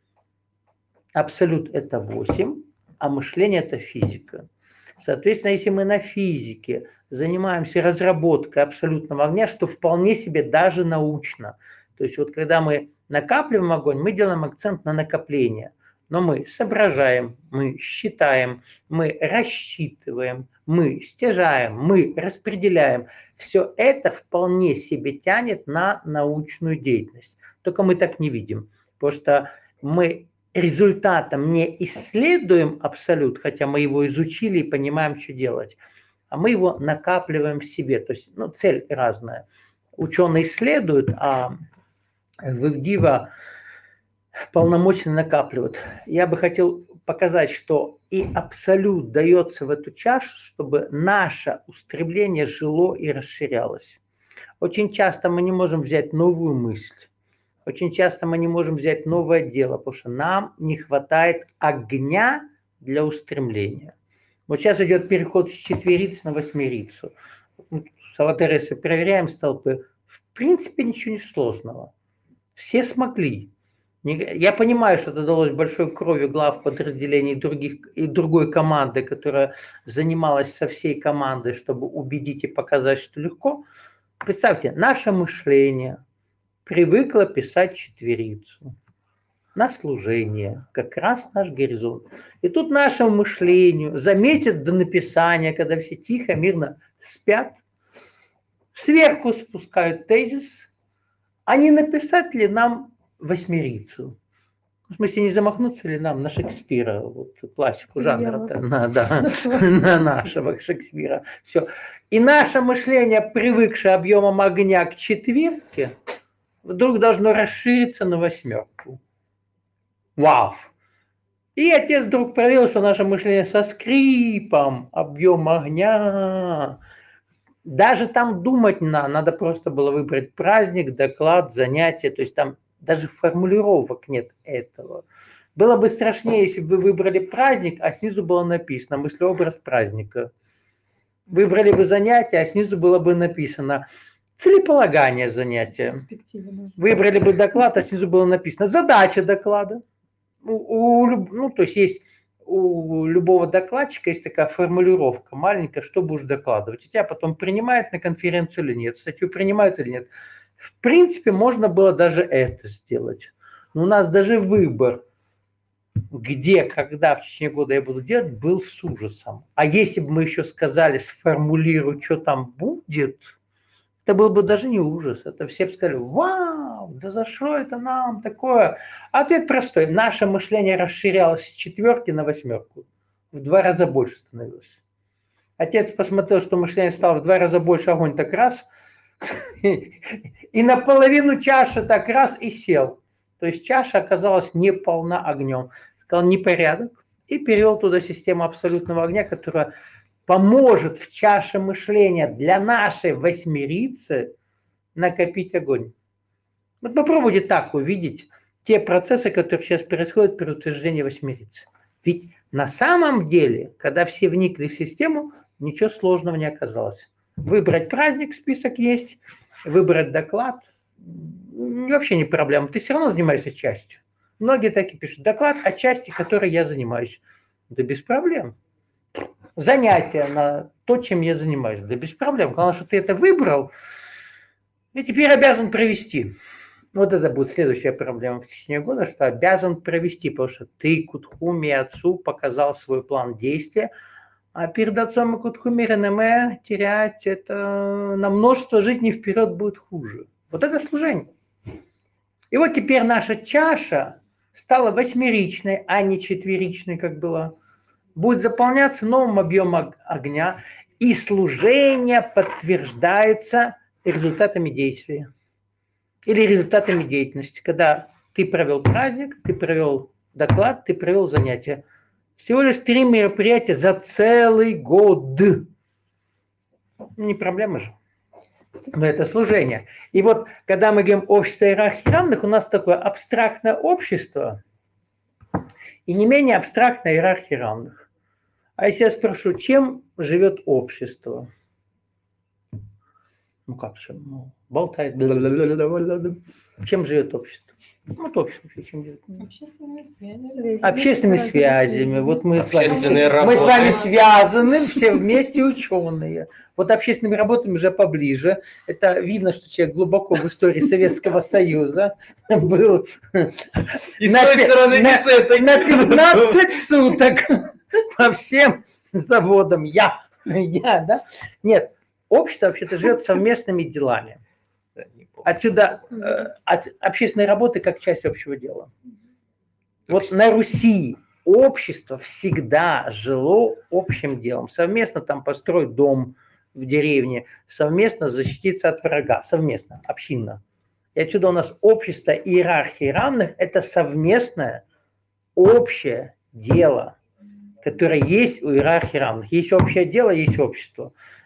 Абсолют это восемь, а мышление это физика. Соответственно, если мы на физике занимаемся разработкой абсолютного огня, что вполне себе даже научно. То есть вот когда мы накапливаем огонь, мы делаем акцент на накопление. Но мы соображаем, мы считаем, мы рассчитываем, мы стяжаем, мы распределяем. Все это вполне себе тянет на научную деятельность. Только мы так не видим. Потому что мы результатом не исследуем абсолют, хотя мы его изучили и понимаем, что делать, а мы его накапливаем в себе. То есть ну, цель разная. Ученые исследуют, а в Ивдива полномочия накапливают. Я бы хотел показать, что и абсолют дается в эту чашу, чтобы наше устремление жило и расширялось. Очень часто мы не можем взять новую мысль. Очень часто мы не можем взять новое дело, потому что нам не хватает огня для устремления. Вот сейчас идет переход с четверицы на восьмерицу. Салатер, если проверяем столпы, в принципе ничего не сложного. Все смогли. Я понимаю, что это далось большой кровью глав подразделений других, и другой команды, которая занималась со всей командой, чтобы убедить и показать, что легко. Представьте, наше мышление привыкло писать четверицу на служение, как раз наш горизонт. И тут нашему мышлению за месяц до написания, когда все тихо, мирно спят, сверху спускают тезис, а не написать ли нам восьмерицу? В смысле, не замахнуться ли нам на Шекспира, вот, классику жанра, на, да, на нашего Шекспира. Все. И наше мышление, привыкшее объемом огня к четверке, вдруг должно расшириться на восьмерку. Вау! И отец вдруг проверил, что наше мышление со скрипом, объем огня. Даже там думать не надо, надо просто было выбрать праздник, доклад, занятие, то есть там даже формулировок нет этого. Было бы страшнее, если бы вы выбрали праздник, а снизу было написано мыслеобраз праздника. Выбрали бы занятие, а снизу было бы написано целеполагание занятия. Выбрали бы доклад, а снизу было написано задача доклада. У, у, ну, то есть есть у любого докладчика есть такая формулировка маленькая, что будешь докладывать. И тебя потом принимают на конференцию или нет, статью принимается или нет. В принципе, можно было даже это сделать. Но у нас даже выбор, где, когда в течение года я буду делать, был с ужасом. А если бы мы еще сказали, сформулируй, что там будет, это был бы даже не ужас. Это все бы сказали, вау, да за что это нам такое? Ответ простой. Наше мышление расширялось с четверки на восьмерку. В два раза больше становилось. Отец посмотрел, что мышление стало в два раза больше, огонь так раз, и наполовину чаши так раз и сел. То есть чаша оказалась не полна огнем. Сказал, непорядок. И перевел туда систему абсолютного огня, которая поможет в чаше мышления для нашей восьмерицы накопить огонь. Вот попробуйте так увидеть те процессы, которые сейчас происходят при утверждении восьмерицы. Ведь на самом деле, когда все вникли в систему, ничего сложного не оказалось. Выбрать праздник, список есть, выбрать доклад, вообще не проблема. Ты все равно занимаешься частью. Многие так и пишут, доклад о части, которой я занимаюсь. Да без проблем. Занятия на то, чем я занимаюсь. Да без проблем. Главное, что ты это выбрал и теперь обязан провести. Вот это будет следующая проблема в течение года, что обязан провести, потому что ты Кутхуми отцу показал свой план действия, а перед отцом и Кутхуми реноме терять это на множество жизней вперед будет хуже. Вот это служение. И вот теперь наша чаша стала восьмеричной, а не четверичной, как была. Будет заполняться новым объемом огня, и служение подтверждается результатами действия или результатами деятельности. Когда ты провел праздник, ты провел доклад, ты провел занятие. Всего лишь три мероприятия за целый год. Не проблема же. Но это служение. И вот, когда мы говорим общество иерархии равных, у нас такое абстрактное общество и не менее абстрактная иерархия равных. А если я спрошу, чем живет общество? Ну как же, ну, болтает. Чем живет общество? Вот общество чем живет? Общественными связями. Общественными связями. Вот мы с, вами, Общественные мы с вами работы. связаны, все вместе ученые. Вот общественными работами уже поближе. Это видно, что человек глубоко в истории Советского Союза был И с на, той стороны, на, и с этой. на пятнадцать суток по всем заводам. Я, я, да? Нет, общество вообще-то живет совместными делами. Отсюда э, от общественной работы как часть общего дела. Вот на Руси общество всегда жило общим делом. Совместно там построить дом в деревне, совместно защититься от врага, совместно, общинно. И отсюда у нас общество иерархии равных – это совместное общее дело, которое есть у иерархии равных. Есть общее дело, есть общество.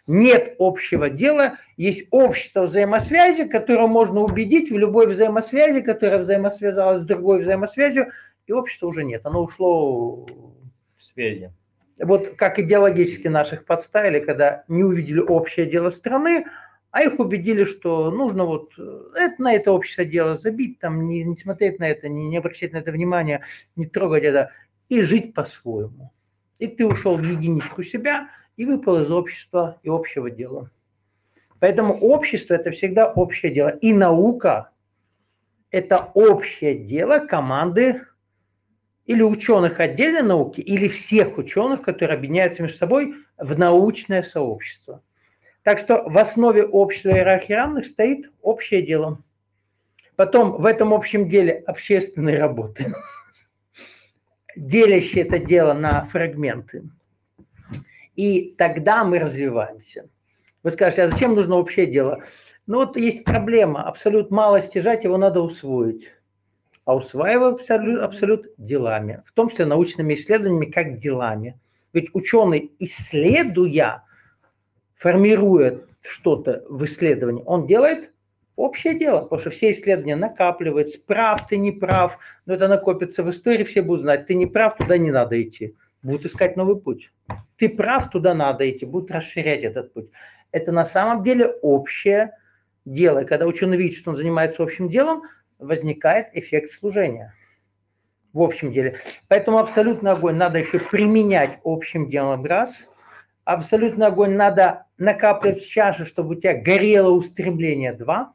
Нет общего дела, есть общество взаимосвязи, которое можно убедить в любой взаимосвязи, которая взаимосвязалась с другой взаимосвязью, и общества уже нет, оно ушло В связи. Вот как идеологически наших подставили, когда не увидели общее дело страны, а их убедили, что нужно вот это, на это общее дело забить, там, не, не смотреть на это, не, не обращать на это внимания, не трогать это, и жить по-своему. И ты ушел в единичку себя и выпал из общества и общего дела. Поэтому общество – это всегда общее дело. И наука – это общее дело команды или ученых отдельной науки, или всех ученых, которые объединяются между собой в научное сообщество. Так что в основе общества иерархии равных стоит общее дело. Потом в этом общем деле общественные работы, делящие это дело на фрагменты. И тогда мы развиваемся. Вы скажете, а зачем нужно общее дело? Ну вот есть проблема, абсолют мало стяжать, его надо усвоить. А усваиваю абсолют, абсолют делами, в том числе научными исследованиями, как делами. Ведь ученый, исследуя, формируя что-то в исследовании, он делает общее дело, потому что все исследования накапливаются, прав ты, не прав, но это накопится в истории, все будут знать, ты не прав, туда не надо идти, будут искать новый путь. Ты прав, туда надо идти, будут расширять этот путь. Это на самом деле общее дело. И когда ученый видит, что он занимается общим делом, возникает эффект служения в общем деле. Поэтому абсолютный огонь надо еще применять общим делом раз. Абсолютный огонь надо накапливать в чаше, чтобы у тебя горело устремление два.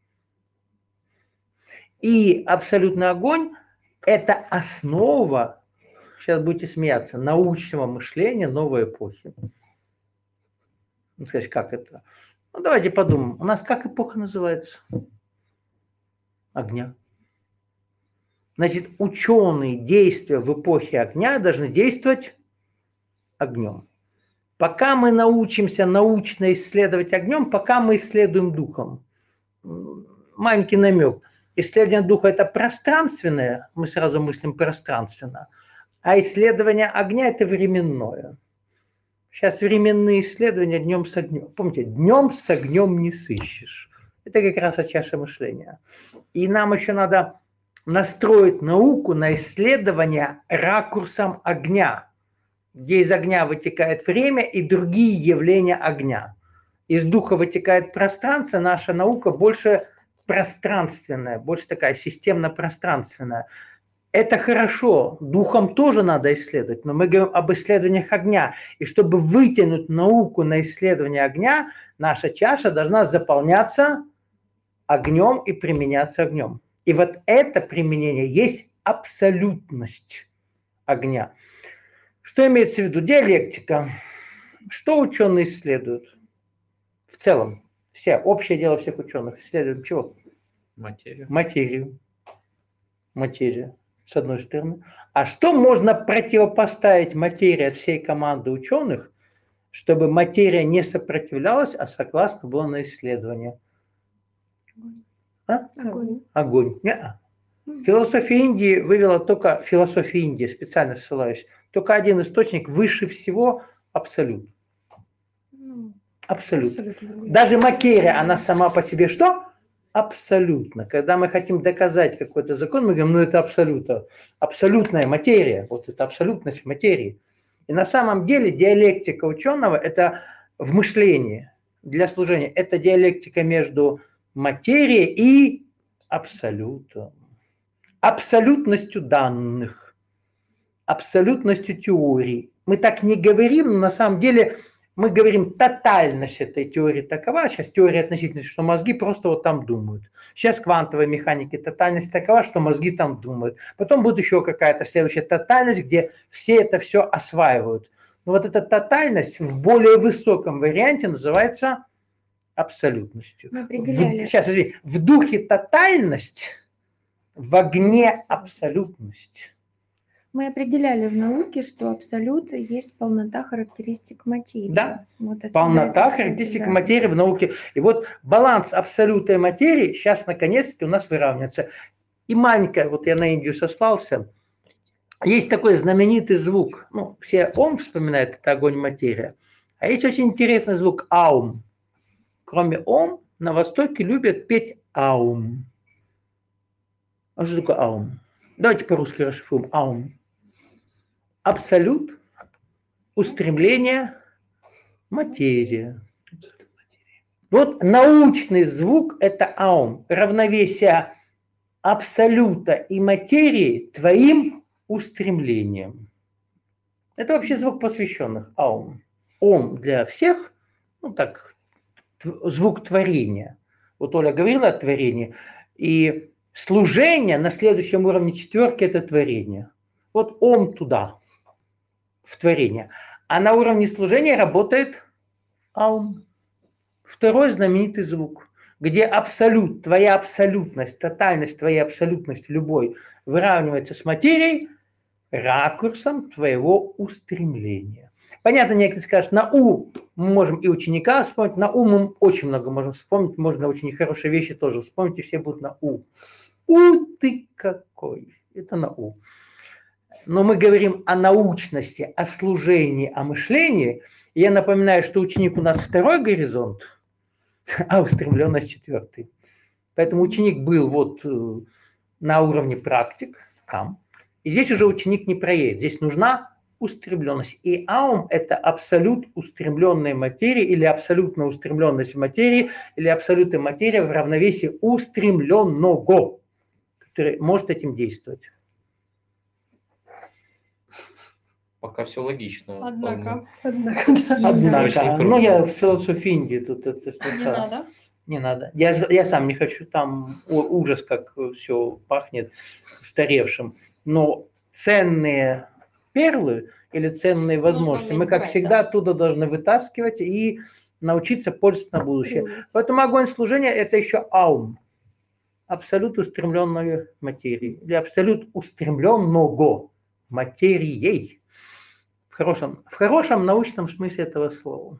И абсолютный огонь – это основа, сейчас будете смеяться, научного мышления новой эпохи. Ну, скажите, как это? Ну, давайте подумаем. У нас как эпоха называется? Огня. Значит, ученые действия в эпохе огня должны действовать огнем. Пока мы научимся научно исследовать огнем, пока мы исследуем духом. Маленький намек. Исследование духа – это пространственное, мы сразу мыслим пространственно, а исследование огня – это временное. Сейчас временные исследования днем с огнем. Помните, днем с огнем не сыщешь. Это как раз о чаше мышления. И нам еще надо настроить науку на исследование ракурсом огня, где из огня вытекает время и другие явления огня. Из духа вытекает пространство, наша наука больше пространственная, больше такая системно-пространственная. Это хорошо, духом тоже надо исследовать, но мы говорим об исследованиях огня. И чтобы вытянуть науку на исследование огня, наша чаша должна заполняться огнем и применяться огнем. И вот это применение есть абсолютность огня. Что имеется в виду? Диалектика. Что ученые исследуют? В целом, все, общее дело всех ученых. Исследуют чего? Материю. Материю. Материя, с одной стороны. А что можно противопоставить материи от всей команды ученых, чтобы материя не сопротивлялась, а согласно была на исследование? А? Огонь. Огонь. Не-а. Философия Индии вывела только, философия Индии, специально ссылаюсь, только один источник выше всего – абсолют. Ну, Абсолют. абсолютно. Даже материя, она сама по себе что? Абсолютно. Когда мы хотим доказать какой-то закон, мы говорим, ну это абсолютно. Абсолютная материя. Вот это абсолютность материи. И на самом деле диалектика ученого – это в мышлении для служения. Это диалектика между материей и абсолютом. Абсолютностью данных. Абсолютностью теории. Мы так не говорим, но на самом деле мы говорим, тотальность этой теории такова, сейчас теория относительности, что мозги просто вот там думают. Сейчас квантовой механики тотальность такова, что мозги там думают. Потом будет еще какая-то следующая тотальность, где все это все осваивают. Но вот эта тотальность в более высоком варианте называется абсолютностью. Мы определяли. В, сейчас, извини, в духе тотальность, в огне абсолютность. Мы определяли в науке, что абсолют есть полнота характеристик материи. Да, вот полнота характеристик да. материи в науке. И вот баланс абсолютной материи сейчас наконец-таки у нас выравнивается. И маленькая, вот я на Индию сослался, есть такой знаменитый звук, ну, все ом вспоминают, это огонь материя. А есть очень интересный звук аум. Кроме ом, на Востоке любят петь аум. А что такое аум? Давайте по-русски расшифруем. Аум. Абсолют, устремление, материя. Вот научный звук – это аум. Равновесие абсолюта и материи твоим устремлением. Это вообще звук посвященных. Аум. Ом для всех, ну так, звук творения. Вот Оля говорила о творении. И служение на следующем уровне четверки – это творение. Вот ом туда, в творение. А на уровне служения работает аум. Второй знаменитый звук, где абсолют, твоя абсолютность, тотальность твоей абсолютности любой выравнивается с материей ракурсом твоего устремления. Понятно, некоторые скажут, на У мы можем и ученика вспомнить, на У мы очень много можем вспомнить, можно очень хорошие вещи тоже вспомнить, и все будут на У. У ты какой! Это на У. Но мы говорим о научности, о служении, о мышлении. И я напоминаю, что ученик у нас второй горизонт, а устремленность четвертый. Поэтому ученик был вот на уровне практик, там. И здесь уже ученик не проедет. Здесь нужна устремленность. И аум – это абсолют устремленной материи или абсолютная устремленность материи или абсолютная материя в равновесии устремленного, который может этим действовать. Пока все логично. Однако. Однако, да. Однако, ну я в философии Индии тут это Не надо. Не надо. Я, я сам не хочу, там ужас, как все пахнет устаревшим. Но ценные перлы или ценные возможности мы, как всегда, оттуда должны вытаскивать и научиться пользоваться на будущее. Поэтому огонь служения – это еще аум. Абсолют устремленной материи. Или абсолют устремленного материей. В хорошем, в хорошем научном смысле этого слова.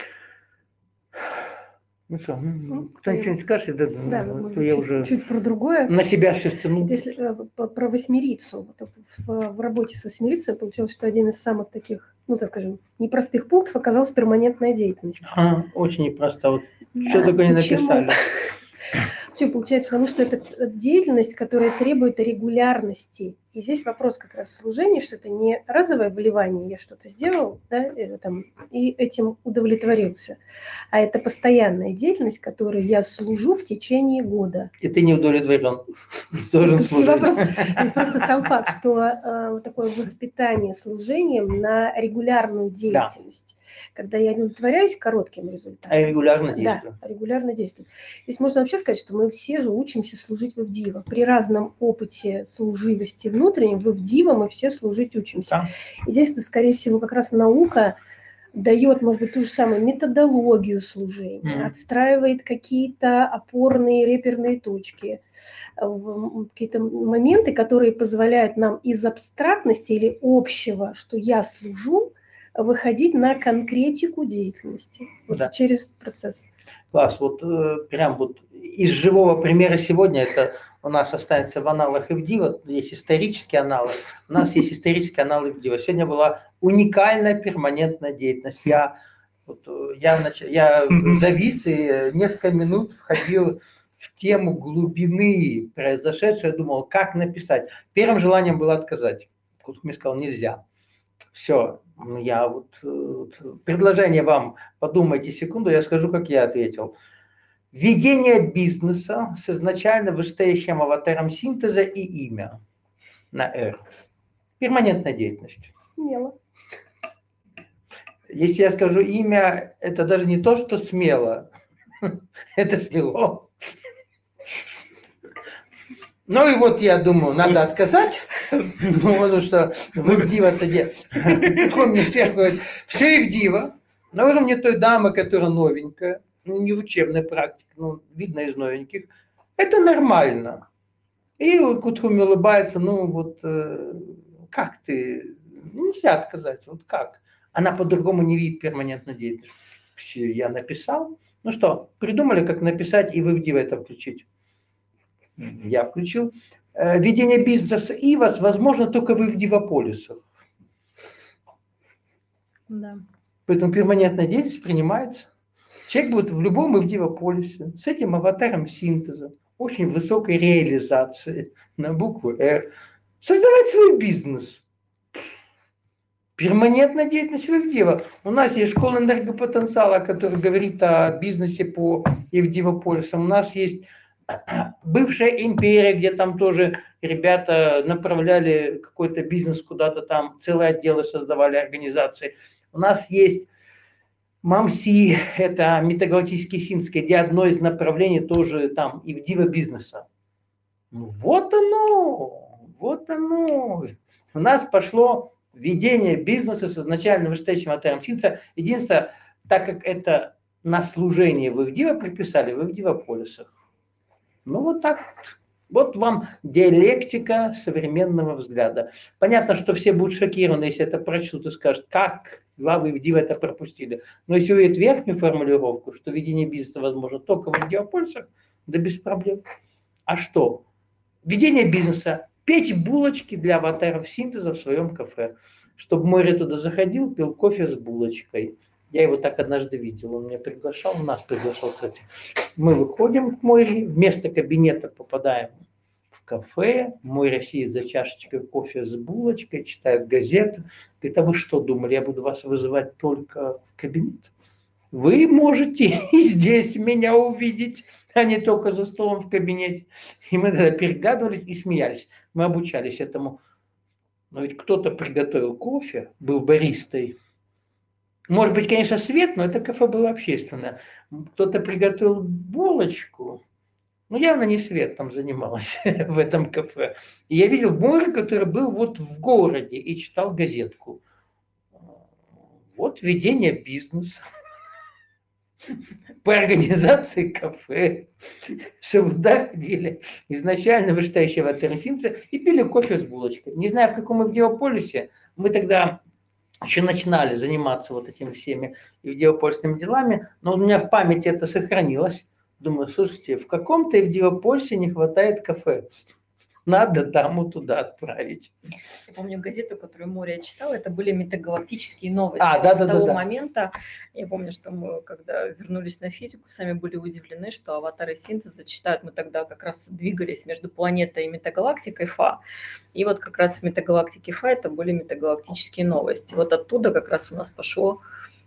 Ну что, кто-нибудь что-нибудь скажет, да, Да, ну, может то быть, я чуть, уже чуть про другое. на себя все стяну. Если э, по- про восьмерицу, вот в, в работе со восьмерицей получилось, что один из самых таких, ну так скажем, непростых пунктов оказалась перманентная деятельность. А, очень непросто. Вот что такое не Почему? написали? Все получается, потому что это деятельность, которая требует регулярности. И здесь вопрос как раз служения, что это не разовое вливание, я что-то сделал, да, и, там, и этим удовлетворился, а это постоянная деятельность, которой я служу в течение года. И ты не удовлетворен. Должен Не служить. вопрос, здесь просто сам факт, что э, вот такое воспитание служением на регулярную деятельность. Когда я не удовлетворяюсь коротким результатом. А регулярно действую. Да, регулярно действую. Здесь можно вообще сказать, что мы все же учимся служить в Ивдива. При разном опыте служивости внутреннем в Ивдива мы все служить учимся. Да. И здесь, скорее всего, как раз наука дает, может быть, ту же самую методологию служения, Mm. отстраивает какие-то опорные реперные точки, какие-то моменты, которые позволяют нам из абстрактности или общего, что я служу, выходить на конкретику деятельности вот Да. через процесс. Класс. Вот э, прям вот из живого примера сегодня это у нас останется в аналах Ивдива, есть исторический аналог, у нас есть исторический аналог Ивдива. Сегодня была уникальная перманентная деятельность. Я, вот, я, нач... я завис и несколько минут входил в тему глубины произошедшего, я думал, как написать. Первым желанием было отказать. Кто-то мне сказал, нельзя. Все, я вот, вот предложение вам, подумайте секунду, я скажу, как я ответил. Ведение бизнеса с изначально вышестоящим аватаром синтеза и имя на «Р». Перманентная деятельность. Смело. Если я скажу имя, это даже не то, что смело, это смело. Ну и вот я думаю, надо отказать, ну, потому что в Ивдива-то делать. Он мне сверху говорит, все Ивдива, на уровне той дамы, которая новенькая, ну, не в учебной практике, ну, видно из новеньких, это нормально. И Кутхуми улыбается, ну вот, э, как ты, ну, нельзя отказать, вот как. Она по-другому не видит перманентную деятельность. Все, я написал. Ну что, придумали, как написать и в Ивдива это включить? Я включил. Ведение бизнеса ИВАС возможно только в Ивдивополисах. Да. Поэтому перманентная деятельность принимается. Человек будет в любом ивдивополисе с этим аватаром синтеза, очень высокой реализации на букву «Р», создавать свой бизнес. Перманентная деятельность в ивдиво. У нас есть школа энергопотенциала, которая говорит о бизнесе по ивдивополисам. У нас есть бывшая империя, где там тоже ребята направляли какой-то бизнес куда-то там, целые отделы создавали, организации. У нас есть МАМСИ, это метагалактический синтез, где одно из направлений тоже там ивдиво бизнеса. Ну, вот оно, вот оно. У нас пошло ведение бизнеса с изначально вышестоящим аватаром синтеза. Единственное, так как это на служение в ивдиво приписали, в ивдивополисах. Ну вот так. Вот вам диалектика современного взгляда. Понятно, что все будут шокированы, если это прочтут и скажут, как главы ивдиво это пропустили. Но если увидят верхнюю формулировку, что ведение бизнеса возможно только в ивдивополисах, да без проблем. А что? Ведение бизнеса. Печь булочки для аватаров синтеза в своем кафе. Чтобы Море туда заходил, пил кофе с булочкой. Я его так однажды видел, он меня приглашал, нас приглашал, кстати. Мы выходим к Море, вместо кабинета попадаем в кафе. Море сидит за чашечкой кофе с булочкой, читает газету. Говорит, а вы что думали, я буду вас вызывать только в кабинет? Вы можете и здесь меня увидеть, а не только за столом в кабинете. И мы тогда переглядывались и смеялись. Мы обучались этому. Но ведь кто-то приготовил кофе, был баристой. Может быть, конечно, свет, но это кафе было общественное. Кто-то приготовил булочку. Ну, явно не свет там занималась в этом кафе. И я видел Море, который был вот в городе и читал газетку. Вот ведение бизнеса. По организации кафе. Сюда ходили изначально вышестоящие аватары синтеза и пили кофе с булочкой. Не знаю, в каком ивдивополисе. Мы тогда еще начинали заниматься вот этими всеми ивдивополисными делами, но у меня в памяти это сохранилось. Думаю, слушайте, в каком-то ивдивополисе не хватает кафе. Надо даму туда отправить. Я помню газету, которую Море читала, это были метагалактические новости. А, да, С да, того да, да. момента, я помню, что мы, когда вернулись на физику, сами были удивлены, что аватары синтеза читают. Мы тогда как раз двигались между планетой и метагалактикой Фа. И вот как раз в метагалактике Фа это были метагалактические новости. Вот оттуда как раз у нас пошло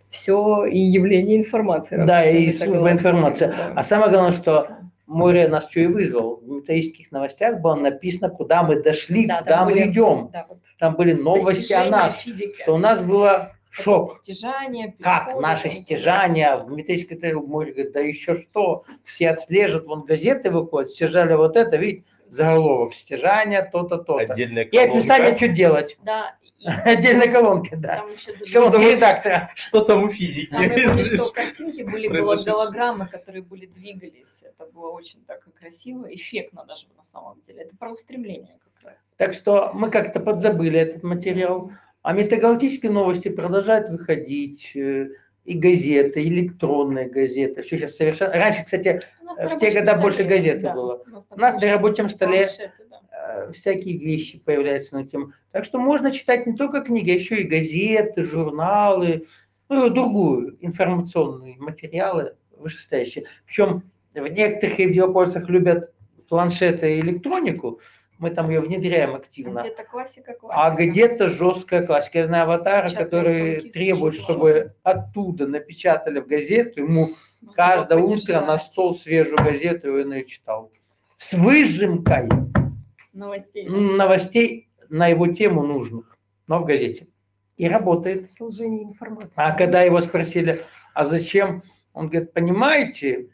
все и явление информации. Да, и служба информации. Да. А самое главное, что Море нас что и вызвал. В метаистских новостях было написано, куда мы дошли, Да, куда мы были, идем. Да, вот Там были новости о нас. Физики. Что у нас было шок. Стяжание, Как переходы, наши там, стяжания, в метаистской теории Море говорит, да еще что, все отслеживают, вон газеты выходят, стяжали вот это, видите, заголовок, стяжания, то-то, то-то. Отдельная И описание, колонка. что делать. Да. И Отдельная колонка, да. там еще даже Колонка Что-то- редактора. Что там у физики? Там я помню, что картинки были Произошло. голограммы, которые были двигались. Это было очень так красиво, эффектно даже на самом деле. Это про устремление как раз. Так что мы как-то подзабыли этот материал. А метагалактические новости продолжают выходить. э, И газеты, и электронные газеты. Все сейчас совершенно... Раньше, кстати, У нас в на те рабочем года столе, больше газеты да, было. У нас, У нас на рабочем столе планшеты, да. э, всякие вещи появляются на тему. Так что можно читать не только книги, а еще и газеты, журналы, ну и другую информационные материалы вышестоящие. Причем в некоторых видеополисах любят планшеты и электронику. Мы там ее внедряем активно. Где-то классика, классика. А где-то жесткая классика. Я знаю аватара, Печатные который станки с требует, тяжелым. чтобы оттуда напечатали в газету. Ему Нужно каждое было утро на поддержать стол свежую газету, и он ее читал. С выжимкой новостей. новостей на его тему нужных, но в газете. И работает. Служение информации. А когда его спросили, а зачем? Он говорит, понимаете,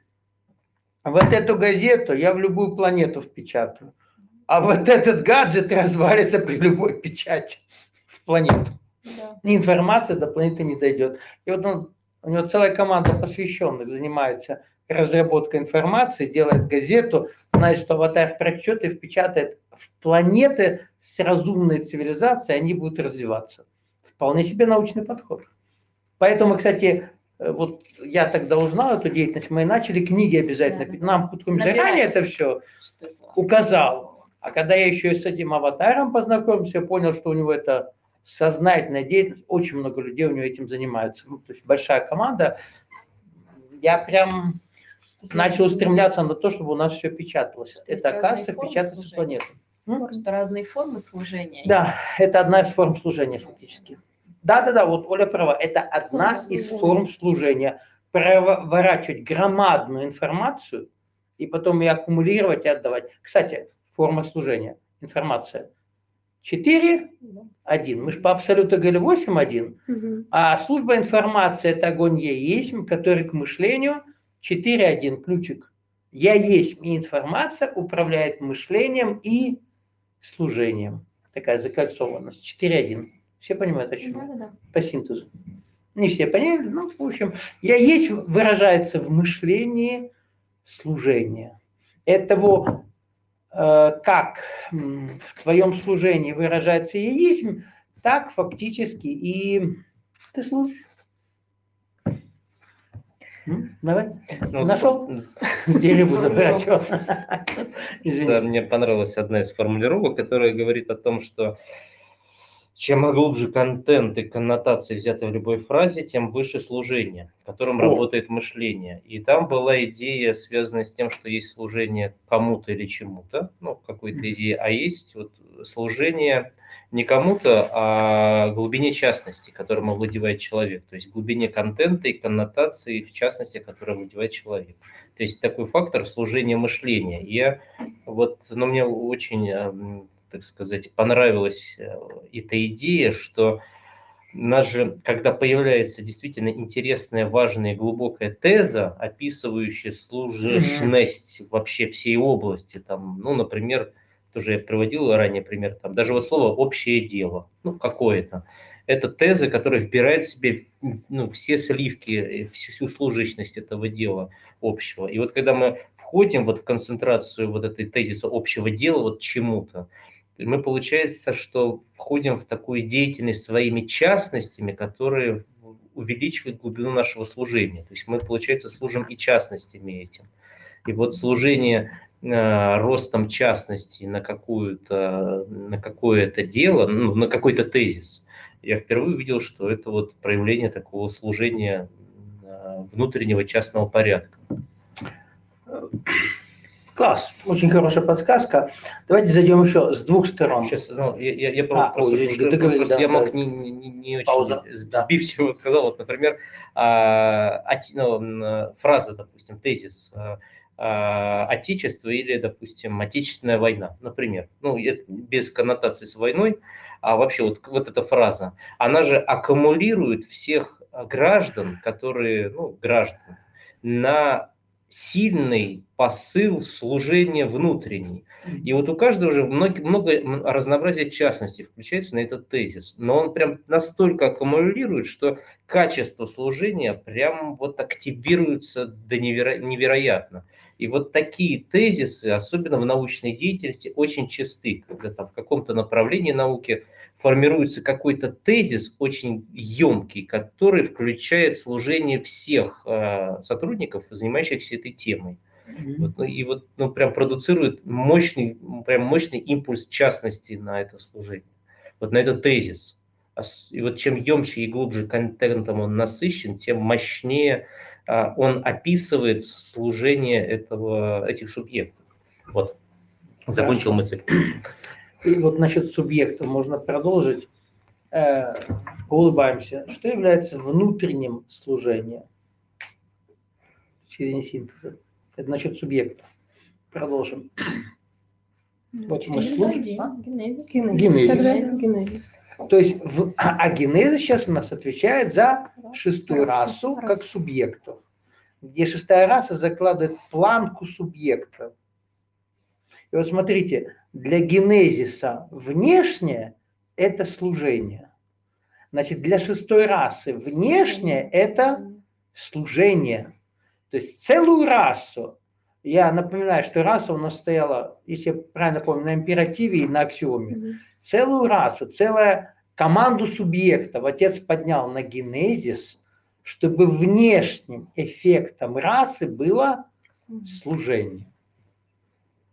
вот эту газету я в любую планету впечатаю. А вот этот гаджет развалится при любой печати в планету. Да. Информация до планеты не дойдет. И вот он, у него целая команда посвященных занимается разработкой информации, делает газету, знает, что аватар прочтет и впечатает в планеты с разумной цивилизацией, они будут развиваться. Вполне себе научный подход. Поэтому, кстати, вот я тогда узнал эту деятельность, мы начали книги обязательно. Да, да. Нам Куткум Набирать. заранее это все Что это? указал. А когда я еще и с этим аватаром познакомился, я понял, что у него это сознательная деятельность, очень много людей у него этим занимаются. Ну, то есть большая команда. Я прям начал устремляться на то, чтобы у нас все печаталось. Это касса, печатается планета. Просто разные формы служения. Да, это одна из форм служения фактически. Да-да-да, вот Оля права, это одна из форм служения. Проворачивать громадную информацию и потом ее аккумулировать и отдавать. Кстати, форма служения, информация. четыре один. Мы же по абсолюту говорили восемь один. Мгм. А служба информации – это огонь «Я есть», который к мышлению четыре один, ключик. «Я есть» и информация управляет мышлением и служением. Такая закольцованность. четыре один. Все понимают, о чем я? Да-да-да. По синтезу. Не все поняли, но в общем, «Я есть» выражается в мышлении служения. Этого, э, как м, в твоем служении выражается «Я есть», так фактически и ты служишь. М? Давай. Ну, Нашел? Дереву заворачивал. Да, Извини. мне понравилась одна из формулировок, которая говорит о том, что чем глубже контент и коннотации взяты в любой фразе, тем выше служение, в котором О. работает мышление. И там была идея, связанная с тем, что есть служение кому-то или чему-то, ну, какой-то идеи, а есть вот служение не кому-то, а глубине частности, которым овладевает человек. То есть глубине контента и коннотации, в частности, которым овладевает человек. То есть такой фактор служения мышления. И я вот, ну, мне очень, эм, так сказать, понравилась э, эта идея, что нас же, когда появляется действительно интересная, важная, глубокая теза, описывающая служебность вообще всей области, там, ну, например, тоже я приводил ранее пример, там, даже вот слово «общее дело», ну, какое-то. Это теза, которая вбирает в себе, ну, все сливки, всю, всю служащность этого дела общего. И вот когда мы входим вот в концентрацию вот этой тезиса общего дела вот чему-то, мы, получается, что входим в такую деятельность своими частностями, которые увеличивают глубину нашего служения. То есть мы, получается, служим и частностями этим. И вот служение э, ростом частности на, какую-то, на какое-то дело, ну, на какой-то тезис, я впервые увидел, что это вот проявление такого служения э, внутреннего частного порядка. Класс, очень хорошая подсказка. Давайте зайдем еще с двух сторон. Сейчас, ну, я, я, я А, просто, ой, извини, что- договори, просто да, я мог да. не, не, не очень Пауза, да. сбивчиво сказал, вот, например, а, оти- ну, м, фраза, допустим, тезис а, а, отечество или, допустим, отечественная война, например, ну, это без коннотации с войной, а вообще вот, вот эта фраза, она же аккумулирует всех граждан, которые, ну, граждан, на сильный посыл служения внутренний. И вот у каждого же много, много разнообразия частностей включается на этот тезис. Но он прям настолько аккумулирует, что качество служения прям вот активируется до неверо- невероятно. И вот такие тезисы, особенно в научной деятельности, очень часты, когда там в каком-то направлении науки формируется какой-то тезис очень емкий, который включает служение всех э, сотрудников, занимающихся этой темой. Вот, ну, и вот ну, прям продуцирует мощный, прям мощный импульс частности на это служение, вот на этот тезис. И вот чем емче и глубже контентом он насыщен, тем мощнее а, он описывает служение этого, этих субъектов. Вот, закончил Хорошо. мысль. И вот насчет субъекта можно продолжить. Э, улыбаемся. Что является внутренним служением? Через синтеза. Это насчет субъекта. Продолжим. Вот мы слушаем. А? Генезис. Генезис. Тогда это генезис. То есть, в, а, а генезис сейчас у нас отвечает за шестую расу как расу. субъектов, где шестая раса закладывает планку субъекта. И вот смотрите, для генезиса внешнее – это служение. Значит, для шестой расы внешнее – это служение. То есть целую расу, я напоминаю, что раса у нас стояла, если я правильно помню, на императиве и на аксиоме. Мгм. Целую расу, целую команду субъектов отец поднял на генезис, чтобы внешним эффектом расы было служение.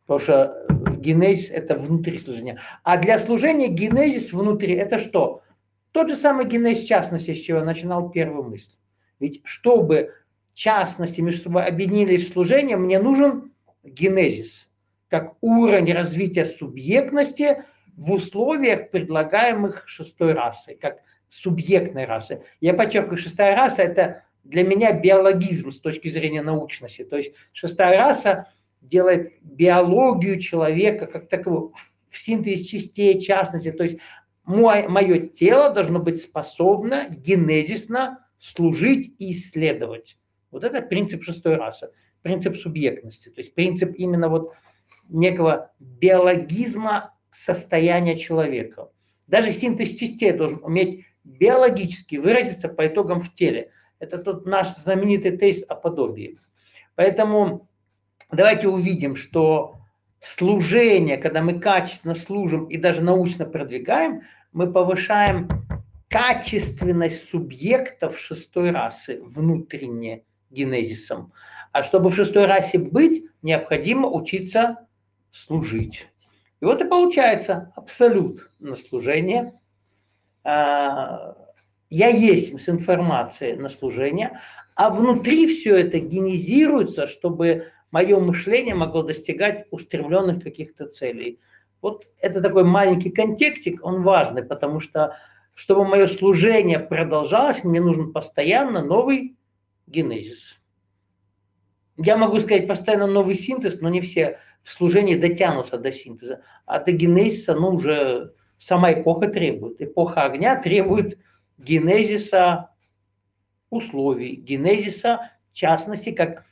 Потому что генезис – это внутри служения. А для служения генезис внутри – это что? Тот же самый генезис частности, с чего я начинал первую мысль. Ведь чтобы частности между собой объединились в служение, мне нужен генезис, как уровень развития субъектности в условиях, предлагаемых шестой расой, как субъектной расы. Я подчеркиваю, шестая раса – это для меня биологизм с точки зрения научности. То есть шестая раса делает биологию человека как таковую в синтезе частей, частности. То есть мое, мое тело должно быть способно генезисно служить и исследовать. Вот это принцип шестой расы, принцип субъектности. То есть принцип именно вот некого биологизма состояния человека. Даже синтез частей должен уметь биологически выразиться по итогам в теле. Это тот наш знаменитый тест о подобии. Поэтому давайте увидим, что служение, когда мы качественно служим и даже научно продвигаем, мы повышаем качественность субъектов шестой расы внутренне генезисом. А чтобы в шестой расе быть, необходимо учиться служить. И вот и получается абсолют на служение. Я есть с информацией на служение, а внутри все это генезируется, чтобы мое мышление могло достигать устремленных каких-то целей. Вот это такой маленький контекстик, он важный, потому что, чтобы мое служение продолжалось, мне нужен постоянно новый генезис. Я могу сказать постоянно новый синтез, но не все в служении дотянутся до синтеза. А до генезиса, ну, уже сама эпоха требует. Эпоха огня требует генезиса условий, генезиса частности, как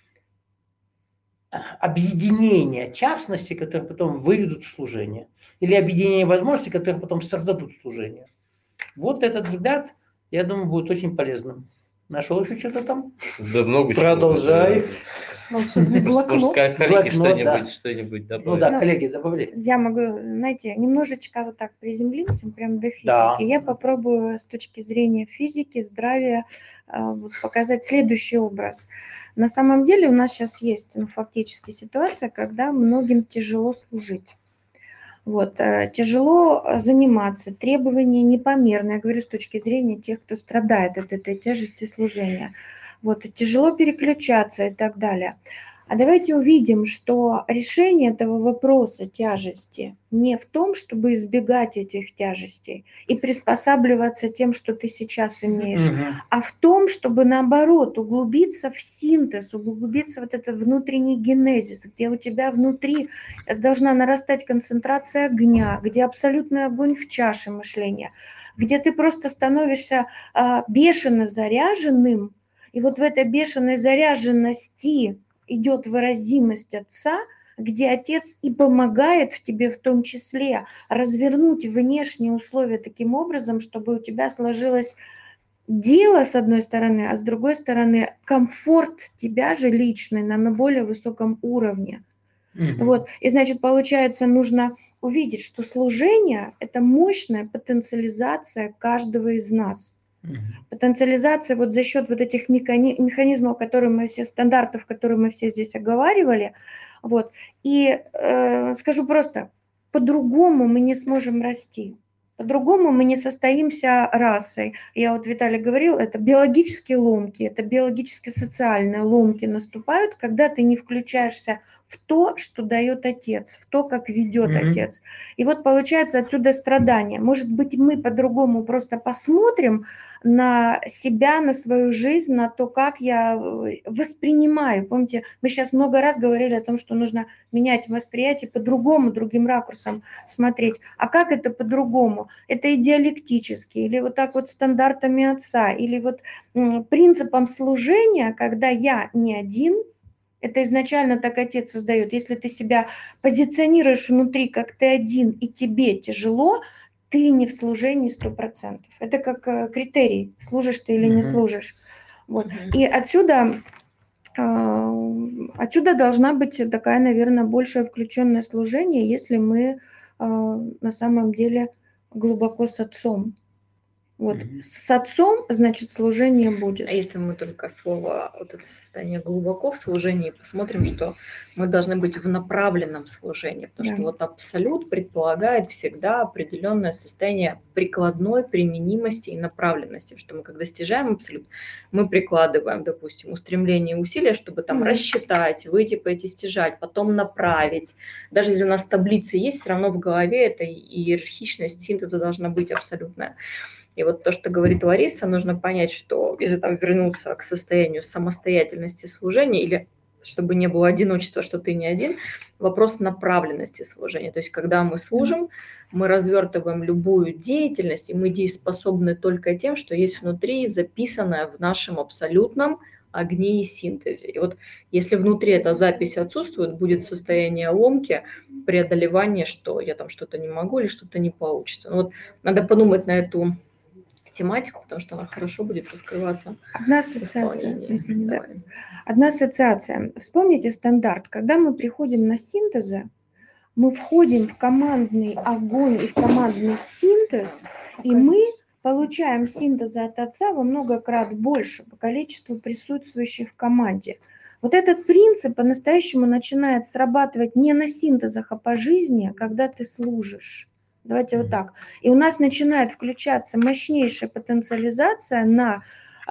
объединение частности, которые потом выведут в служение. Или объединение возможностей, которые потом создадут служение. Вот этот взгляд, я думаю, будет очень полезным. Нашел еще что-то там? Да много чего. Продолжай. Волшебный блокнот. Может, коллеги Блокнот, что-нибудь, да. что-нибудь добавить? Ну да, коллеги, добавляйте. Я могу, знаете, немножечко вот так приземлимся, прям до физики. Да. Я попробую с точки зрения физики, здравия, вот, показать следующий образ. На самом деле у нас сейчас есть, ну, фактически ситуация, когда многим тяжело служить. Вот, тяжело заниматься, требования непомерные, я говорю с точки зрения тех, кто страдает от этой тяжести служения. Вот, тяжело переключаться и так далее. А давайте увидим, что решение этого вопроса тяжести не в том, чтобы избегать этих тяжестей и приспосабливаться тем, что ты сейчас имеешь, Мгм. а в том, чтобы наоборот углубиться в синтез, углубиться в вот этот внутренний генезис, где у тебя внутри должна нарастать концентрация огня, где абсолютный огонь в чаше мышления, где ты просто становишься а, бешено заряженным, и вот в этой бешеной заряженности идет выразимость Отца, где Отец и помогает в тебе в том числе развернуть внешние условия таким образом, чтобы у тебя сложилось дело с одной стороны, а с другой стороны комфорт тебя же личный на, на более высоком уровне. Мгм. Вот. И значит, получается, нужно увидеть, что служение – это мощная потенциализация каждого из нас. Мгм. Потенциализация вот за счет вот этих механи- механизмов, которые мы все, стандартов, которые мы все здесь оговаривали. Вот. И э, скажу просто, по-другому мы не сможем расти. По-другому мы не состоимся расой. Я вот, Виталий говорил, это биологические ломки, это биологически-социальные ломки наступают, когда ты не включаешься в то, что дает Отец, в то, как ведет Мгм. Отец. И вот получается отсюда страдание. Может быть, мы по-другому просто посмотрим на себя, на свою жизнь, на то, как я воспринимаю. Помните, мы сейчас много раз говорили о том, что нужно менять восприятие по-другому, другим ракурсом смотреть. А как это по-другому? Это и диалектически, или вот так вот стандартами Отца, или вот м, принципом служения, когда я не один. Это изначально так Отец создает. Если ты себя позиционируешь внутри, как ты один, и тебе тяжело, ты не в служении сто процентов. Это как э, критерий, служишь ты или не Мгм. служишь. Вот. Мгм. И отсюда, э, отсюда должна быть такая, наверное, большее включенное служение, если мы э, на самом деле глубоко с Отцом. Вот Мгм. с отцом, значит, служение будет. А если мы только слово, вот это состояние глубоко в служении, посмотрим, что мы должны быть в направленном служении, потому Да. что вот абсолют предполагает всегда определенное состояние прикладной применимости и направленности, что мы, когда достигаем абсолют, мы прикладываем, допустим, устремление и усилия, чтобы там Мгм. рассчитать, выйти, пойти стяжать, потом направить. Даже если у нас таблица есть, все равно в голове эта иерархичность синтеза должна быть абсолютная. И вот то, что говорит Лариса, нужно понять, что если там вернуться к состоянию самостоятельности служения, или чтобы не было одиночества, что ты не один, вопрос направленности служения. То есть когда мы служим, мы развертываем любую деятельность, и мы дееспособны только тем, что есть внутри, записанное в нашем абсолютном огне и синтезе. И вот если внутри эта запись отсутствует, будет состояние ломки, преодолевание, что я там что-то не могу или что-то не получится. Ну вот надо подумать на эту тематику, потому что она хорошо будет раскрываться Одна в ассоциация. исполнении. Если не да. Давай. Одна ассоциация. Вспомните стандарт. Когда мы приходим на синтезы, мы входим в командный огонь и в командный синтез, и мы получаем синтеза от отца во много крат больше по количеству присутствующих в команде. Вот этот принцип по-настоящему начинает срабатывать не на синтезах, а по жизни, когда ты служишь. Давайте вот так. И у нас начинает включаться мощнейшая потенциализация на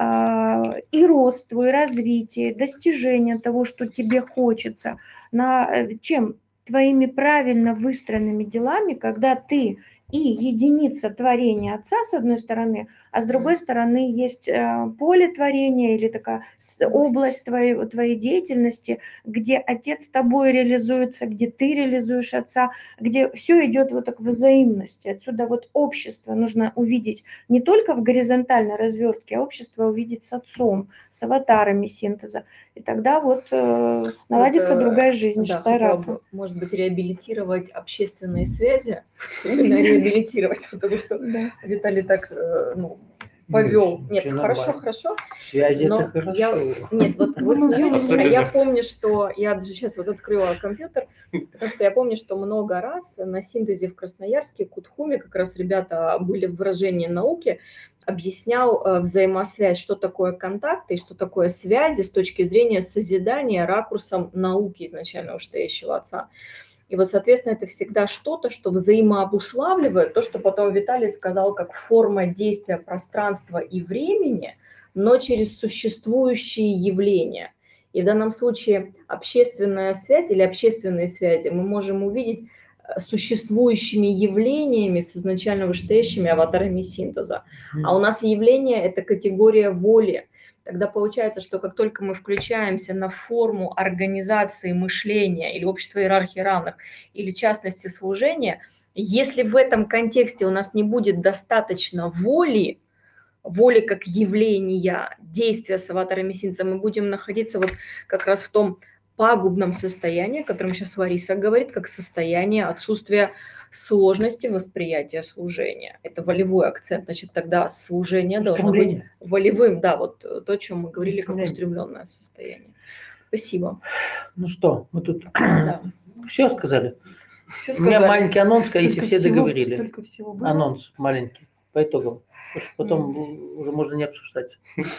э, и рост твой, развитие, достижение того, что тебе хочется, на э, чем твоими правильно выстроенными делами, когда ты и единица творения Отца, с одной стороны, а с другой стороны есть э, поле творения или такая область твоей, твоей деятельности, где Отец с тобой реализуется, где ты реализуешь Отца, где все идет вот так в взаимности. Отсюда вот общество нужно увидеть не только в горизонтальной развертке, а общество увидеть с Отцом, с аватарами синтеза. И тогда вот э, наладится Вот, другая жизнь, да, шестая хотела раса. бы, может быть, реабилитировать общественные связи, именно реабилитировать, потому что Да. Виталий так, э, ну, повел. Ну, Нет, всё хорошо, нормально. хорошо. Связи Но это хорошо. я, нет, вот вы Ну, смеетесь, а Особенно. я помню, что я даже сейчас вот открыла компьютер, потому что я помню, что много раз на синтезе в Красноярске, Кутхуме, как раз ребята были в выражении науки, объяснял э, взаимосвязь, что такое контакты и что такое связи с точки зрения созидания ракурсом науки изначально вышестоящего отца. И вот, соответственно, это всегда что-то, что взаимообуславливает то, что потом Виталий сказал, как форма действия пространства и времени, но через существующие явления. И в данном случае общественная связь или общественные связи мы можем увидеть существующими явлениями с изначально вышестоящими аватарами синтеза. А у нас явление – это категория воли. Тогда получается, что как только мы включаемся на форму организации мышления или общества иерархии равных, или частности служения, если в этом контексте у нас не будет достаточно воли, воли как явления, действия с аватарами синтеза, мы будем находиться вот как раз в том пагубном состоянии, о котором сейчас Лариса говорит, как состояние отсутствия сложности восприятия служения. Это волевой акцент. Значит, тогда служение должно быть волевым. Да, вот то, о чем мы говорили, как устремленное состояние. Спасибо. Ну что, мы тут Да. все сказали? Все У меня маленький анонс, если Столько все всего- договорили. столько всего было. Анонс маленький, по итогам. Потому что потом уже можно не обсуждать.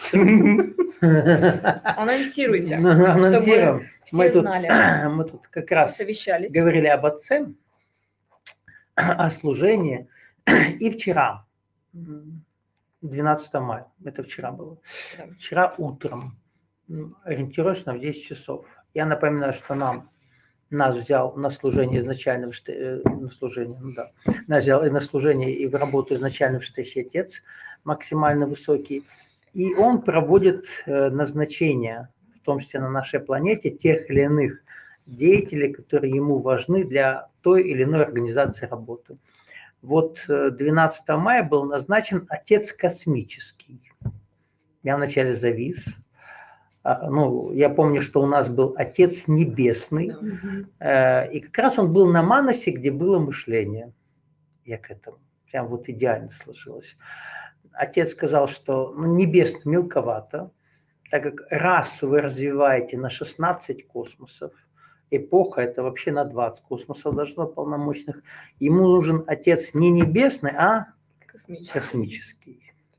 Анонсируйте, Ну, анонсируем. все Мы тут, знали. мы тут как раз Совещались. говорили об отце, о служении. И вчера, двенадцатого мая, это вчера было, Да. вчера утром, м, ориентировочно в десять часов. Я напоминаю, что нам, нас взял на служение изначально, в ште- э, на служение, ну да, нас взял и на служение, и в работу изначально в штыхе отец, максимально высокий. И он проводит э, назначения, в том числе на нашей планете, тех или иных деятелей, которые ему важны для той или иной организации работы. Вот э, двенадцатого мая был назначен отец космический. Я вначале завис. А, ну, я помню, что у нас был отец небесный. Э, и как раз он был на Маносе, где было мышление. Я к этому. Прям вот идеально сложилось. Отец сказал, что ну, небесно мелковато, так как раз вы развиваете на шестнадцать космосов, эпоха это вообще на двадцать космосов должно полномочных, ему нужен отец не небесный, а Космический. космический.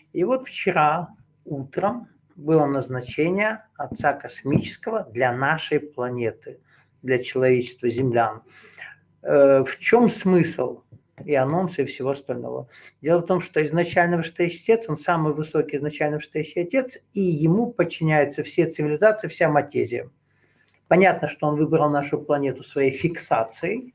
И вот вчера утром было назначение Отца Космического для нашей планеты, для человечества землян. В чем смысл и анонсы и всего остального? Дело в том, что изначально Вышестоящий Отец, он самый высокий изначально Вышестоящий Отец, и ему подчиняются все цивилизации, вся материя. Понятно, что он выбрал нашу планету своей фиксацией,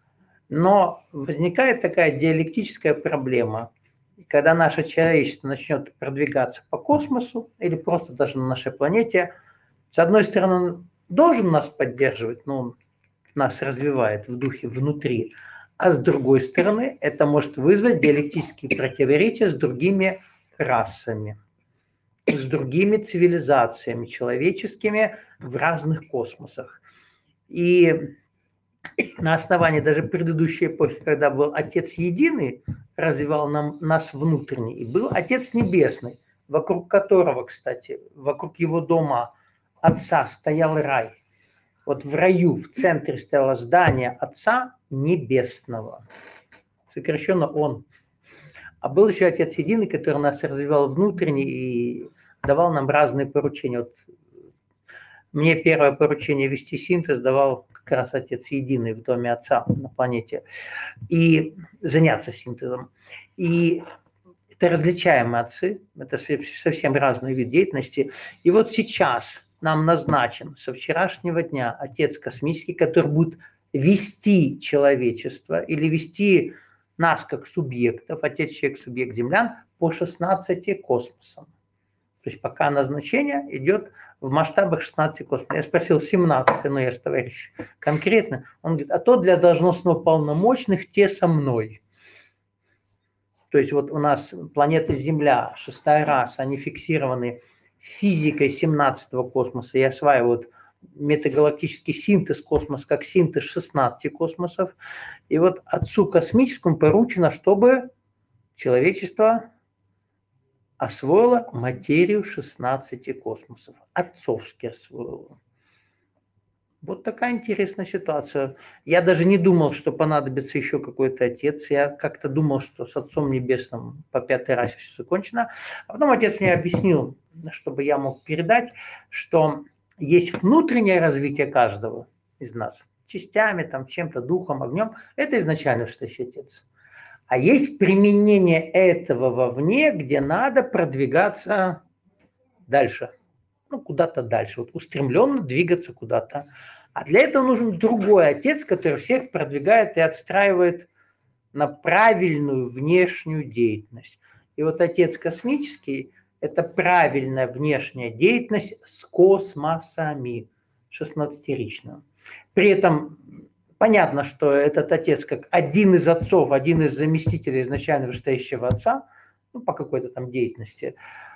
но возникает такая диалектическая проблема. Когда наше человечество начнет продвигаться по космосу или просто даже на нашей планете, с одной стороны, он должен нас поддерживать, но он нас развивает в духе внутри, а с другой стороны, это может вызвать диалектические противоречия с другими расами, с другими цивилизациями человеческими в разных космосах. И на основании даже предыдущей эпохи, когда был Отец Единый, развивал нам, нас внутренне, и был Отец Небесный, вокруг которого, кстати, вокруг его дома Отца стоял рай. Вот в раю в центре стояло здание Отца Небесного, сокращенно Он. А был еще Отец Единый, который нас развивал внутренне и давал нам разные поручения. Вот мне первое поручение вести синтез давал как раз Отец Единый в доме Отца на планете. И заняться синтезом. И это различаемые отцы, это совсем разный вид деятельности. И вот сейчас нам назначен со вчерашнего дня Отец Космический, который будет вести человечество или вести нас как субъектов, Отец Человек, субъект землян, по шестнадцати космосам. То есть пока назначение идет в масштабах шестнадцати космосов. Я спросил семнадцать, но я с товарищем конкретно. Он говорит, а то для должностно полномочных те со мной. То есть вот у нас планета Земля, шестая раса, они фиксированы физикой семнадцатого космоса и осваивают метагалактический синтез космоса как синтез шестнадцати космосов. И вот Отцу Космическому поручено, чтобы человечество освоило материю шестнадцати космосов. Отцовски освоило. Вот такая интересная ситуация. Я даже не думал, что понадобится еще какой-то отец. Я как-то думал, что с Отцом Небесным по пятой расе все закончено. А потом отец мне объяснил, чтобы я мог передать, что есть внутреннее развитие каждого из нас. Частями, там, чем-то, духом, огнем. Это изначально Вышестоящий Отец. А есть применение этого вовне, где надо продвигаться дальше. Ну, куда-то дальше. Вот устремленно двигаться куда-то. А для этого нужен другой Отец, который всех продвигает и отстраивает на правильную внешнюю деятельность. И вот Отец Космический – это правильная внешняя деятельность с космосами шестнадцатиричным. При этом понятно, что этот Отец как один из отцов, один из заместителей изначально Вышестоящего Отца, ну, по какой-то там деятельности.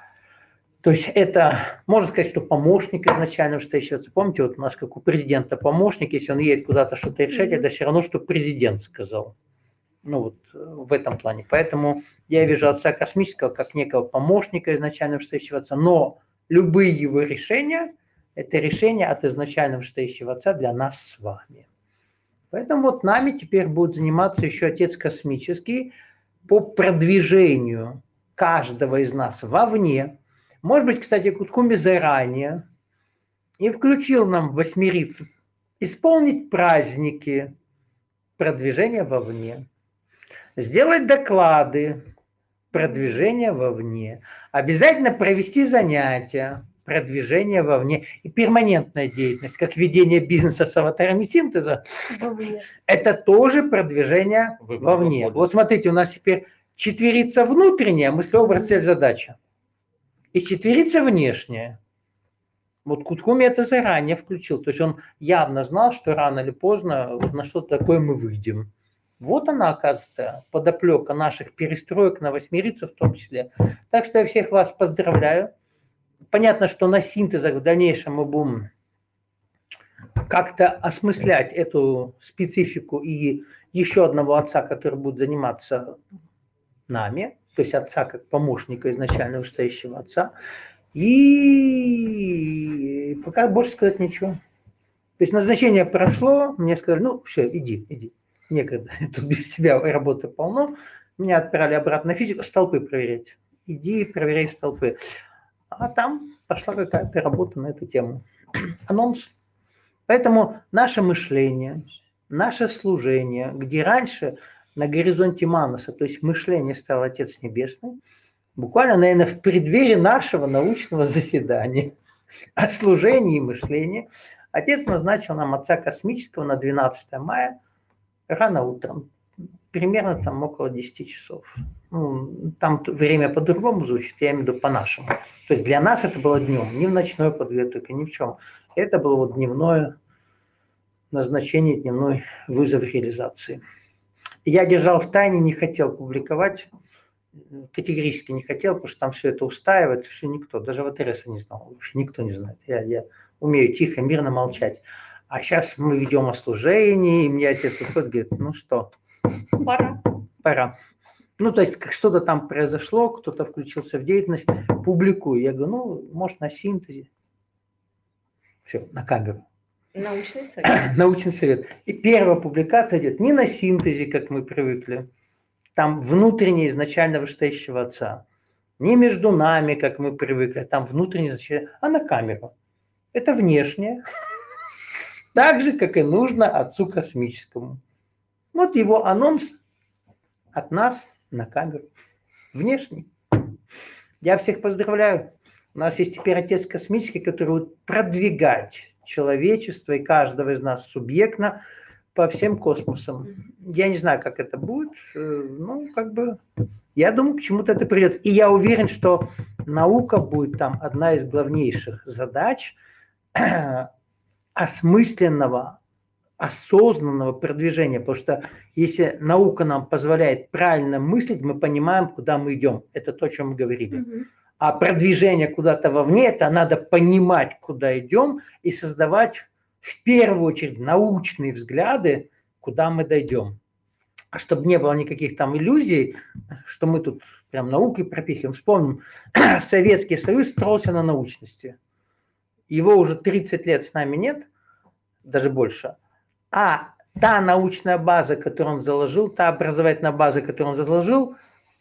То есть это, можно сказать, что помощник изначально Вышестоящего Отца. Помните, вот у нас как у президента помощник, если он едет куда-то что-то решать, это все равно, что президент сказал. Ну вот в этом плане. Поэтому я вижу Отца Космического как некого помощника изначально Вышестоящего Отца, но любые его решения – это решения от изначально Вышестоящего Отца для нас с вами. Поэтому вот нами теперь будет заниматься еще Отец Космический по продвижению каждого из нас вовне. Может быть, кстати, Куткуми заранее и включил нам восьмерицу исполнить праздники продвижения вовне, сделать доклады продвижения вовне, обязательно провести занятия продвижение вовне и перманентная деятельность, как ведение бизнеса с аватарами синтеза, вовне. Это тоже продвижение вовне. Вот смотрите, у нас теперь четверица внутренняя, мыслеобраз, цель, задача, и четверица внешняя. Вот Куткуми это заранее включил, то есть он явно знал, что рано или поздно вот на что-то такое мы выйдем. Вот она, оказывается, подоплека наших перестроек на восьмерицу в том числе. Так что я всех вас поздравляю. Понятно, что на синтезах в дальнейшем мы будем как-то осмыслять эту специфику и еще одного отца, который будет заниматься нами, то есть отца как помощника изначально Вышестоящего Отца. И пока больше сказать ничего. То есть назначение прошло, мне сказали, ну все, иди, иди. Некогда, тут без тебя работы полно. Меня отправили обратно на физику, столпы проверять. иди проверяй столпы. А там пошла какая-то работа на эту тему. Анонс. Поэтому наше мышление, наше служение, где раньше на горизонте Манаса, то есть мышление, стал Отец Небесный, буквально, наверное, в преддверии нашего научного заседания о служении и мышлении, Отец назначил нам Отца Космического на двенадцатое мая рано утром, примерно там около десяти часов. Ну, там время по-другому звучит, я имею в виду по-нашему. То есть для нас это было днем, не в ночной подготовке, ни в чем. Это было вот дневное назначение, дневной вызов реализации. Я держал в тайне, не хотел публиковать, категорически не хотел, потому что там все это устаивает, все никто, даже в ВТРС не знал, вообще никто не знает. Я, я умею тихо, мирно молчать. А сейчас мы ведем о служении, и мне отец выходит, говорит, ну что? Пора. Пора. Ну, то есть, как что-то там произошло, кто-то включился в деятельность, публикую. Я говорю, ну, может, на синтезе. Все, на камеру. Научный совет. Научный совет. И первая публикация идет не на синтезе, как мы привыкли, там внутреннее изначально вышестоящего Отца. Не между нами, как мы привыкли, там внутреннее изначально, а на камеру. Это внешнее. Так же, как и нужно Отцу Космическому. Вот его анонс от нас на камеру. Внешний. Я всех поздравляю. У нас есть теперь Отец Космический, который будет продвигать человечество и каждого из нас субъектно по всем космосам. Я не знаю, как это будет. Ну, как бы, я думаю, к чему-то это придет. И я уверен, что наука будет там одна из главнейших задач осмысленного, осознанного продвижения. Потому что если наука нам позволяет правильно мыслить, мы понимаем, куда мы идем. Это то, о чем мы говорили. Mm-hmm. А продвижение куда-то вовне, это надо понимать, куда идем, и создавать в первую очередь научные взгляды, куда мы дойдем. А чтобы не было никаких там иллюзий, что мы тут прям наукой пропихиваем. Вспомним, Советский Союз строился на научности. Его уже тридцать лет с нами нет, даже больше. А та научная база, которую он заложил, та образовательная база, которую он заложил,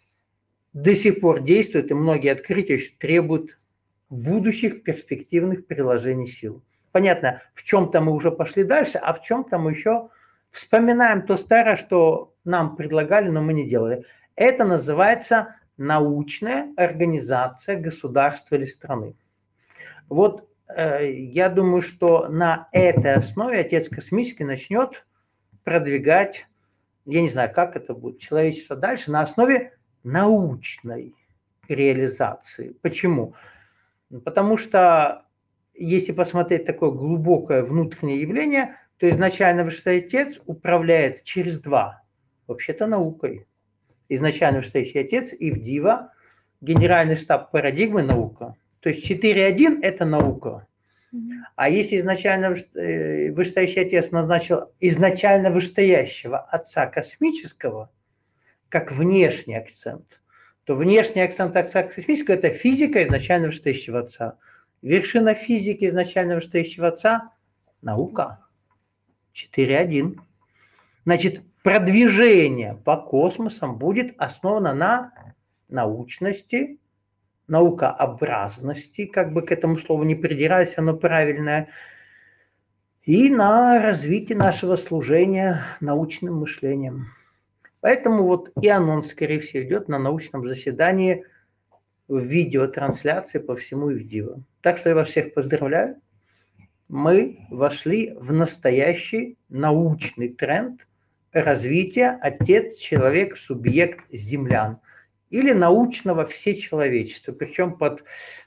до сих пор действует, и многие открытия еще требуют будущих перспективных приложений сил. Понятно, в чем-то мы уже пошли дальше, а в чем-то мы еще вспоминаем то старое, что нам предлагали, но мы не делали. Это называется научная организация государства или страны. Вот э, я думаю, что на этой основе Отец Космический начнет продвигать, я не знаю, как это будет, человечество дальше, на основе научной реализации. Почему? Потому что, если посмотреть такое глубокое внутреннее явление, то изначально Высший Отец управляет через два, вообще-то наукой. Изначально Высший Отец и Ивдива, генеральный штаб парадигмы наука. То есть четыре один – это наука. А если изначально Вышестоящий Отец назначил изначально вышестоящего Отца Космического, как внешний акцент, то внешний акцент Отца Космического – это физика изначально вышестоящего Отца. Вершина физики изначально вышестоящего Отца – наука. четыре один. Значит, продвижение по космосам будет основано на научности, наукообразности, как бы к этому слову не придирались, оно правильное, и на развитии нашего служения научным мышлением. Поэтому вот и анонс, скорее всего, идет на научном заседании в видеотрансляции по всему Ивдиву. Так что я вас всех поздравляю. Мы вошли в настоящий научный тренд развития отец, человек, субъект, землян. Или научного всечеловечества. Причем под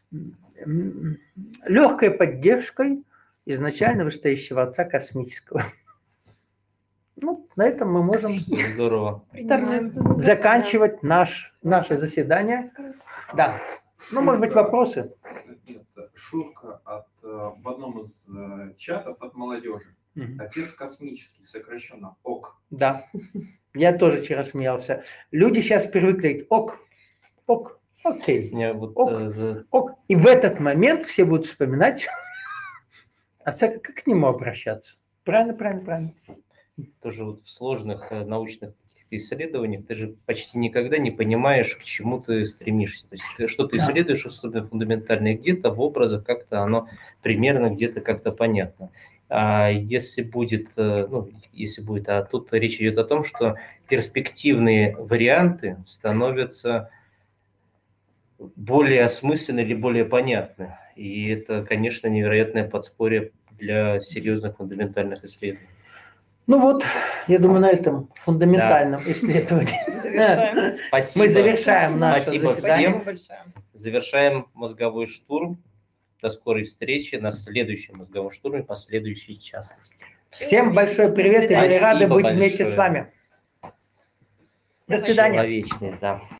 легкой поддержкой изначально вышестоящего Отца Космического. Ну, на этом мы можем Здорово. заканчивать наш, наше заседание. Да. Ну, может быть, вопросы? Нет, шутка от, в одном из чатов от молодежи. Mm-hmm. Отец Космический, сокращенно ОК. Да, я тоже вчера смеялся. Люди сейчас привыкли ОК, ОК, окей, Я вот, ок, э, ок. И в этот момент все будут вспоминать отца, как, как к нему обращаться. Правильно, правильно, правильно. тоже вот в сложных э, научных исследованиях ты же почти никогда не понимаешь, к чему ты стремишься. То есть что ты исследуешь, особенно фундаментально, и где-то в образах как-то оно примерно где-то как-то понятно. А если будет, ну, если будет, а тут речь идет о том, что перспективные варианты становятся более осмысленны или более понятны. И это, конечно, невероятное подспорье для серьезных фундаментальных исследований. Ну вот, я думаю, на этом фундаментальном да. исследовании Завершаем. Спасибо. Мы завершаем наше Спасибо заседание. всем. Завершаем мозговой штурм. До скорой встречи на следующем мозговом штурме по следующей частности. Всем большой привет и были рады быть большое. вместе с вами. До свидания. Человечность, да.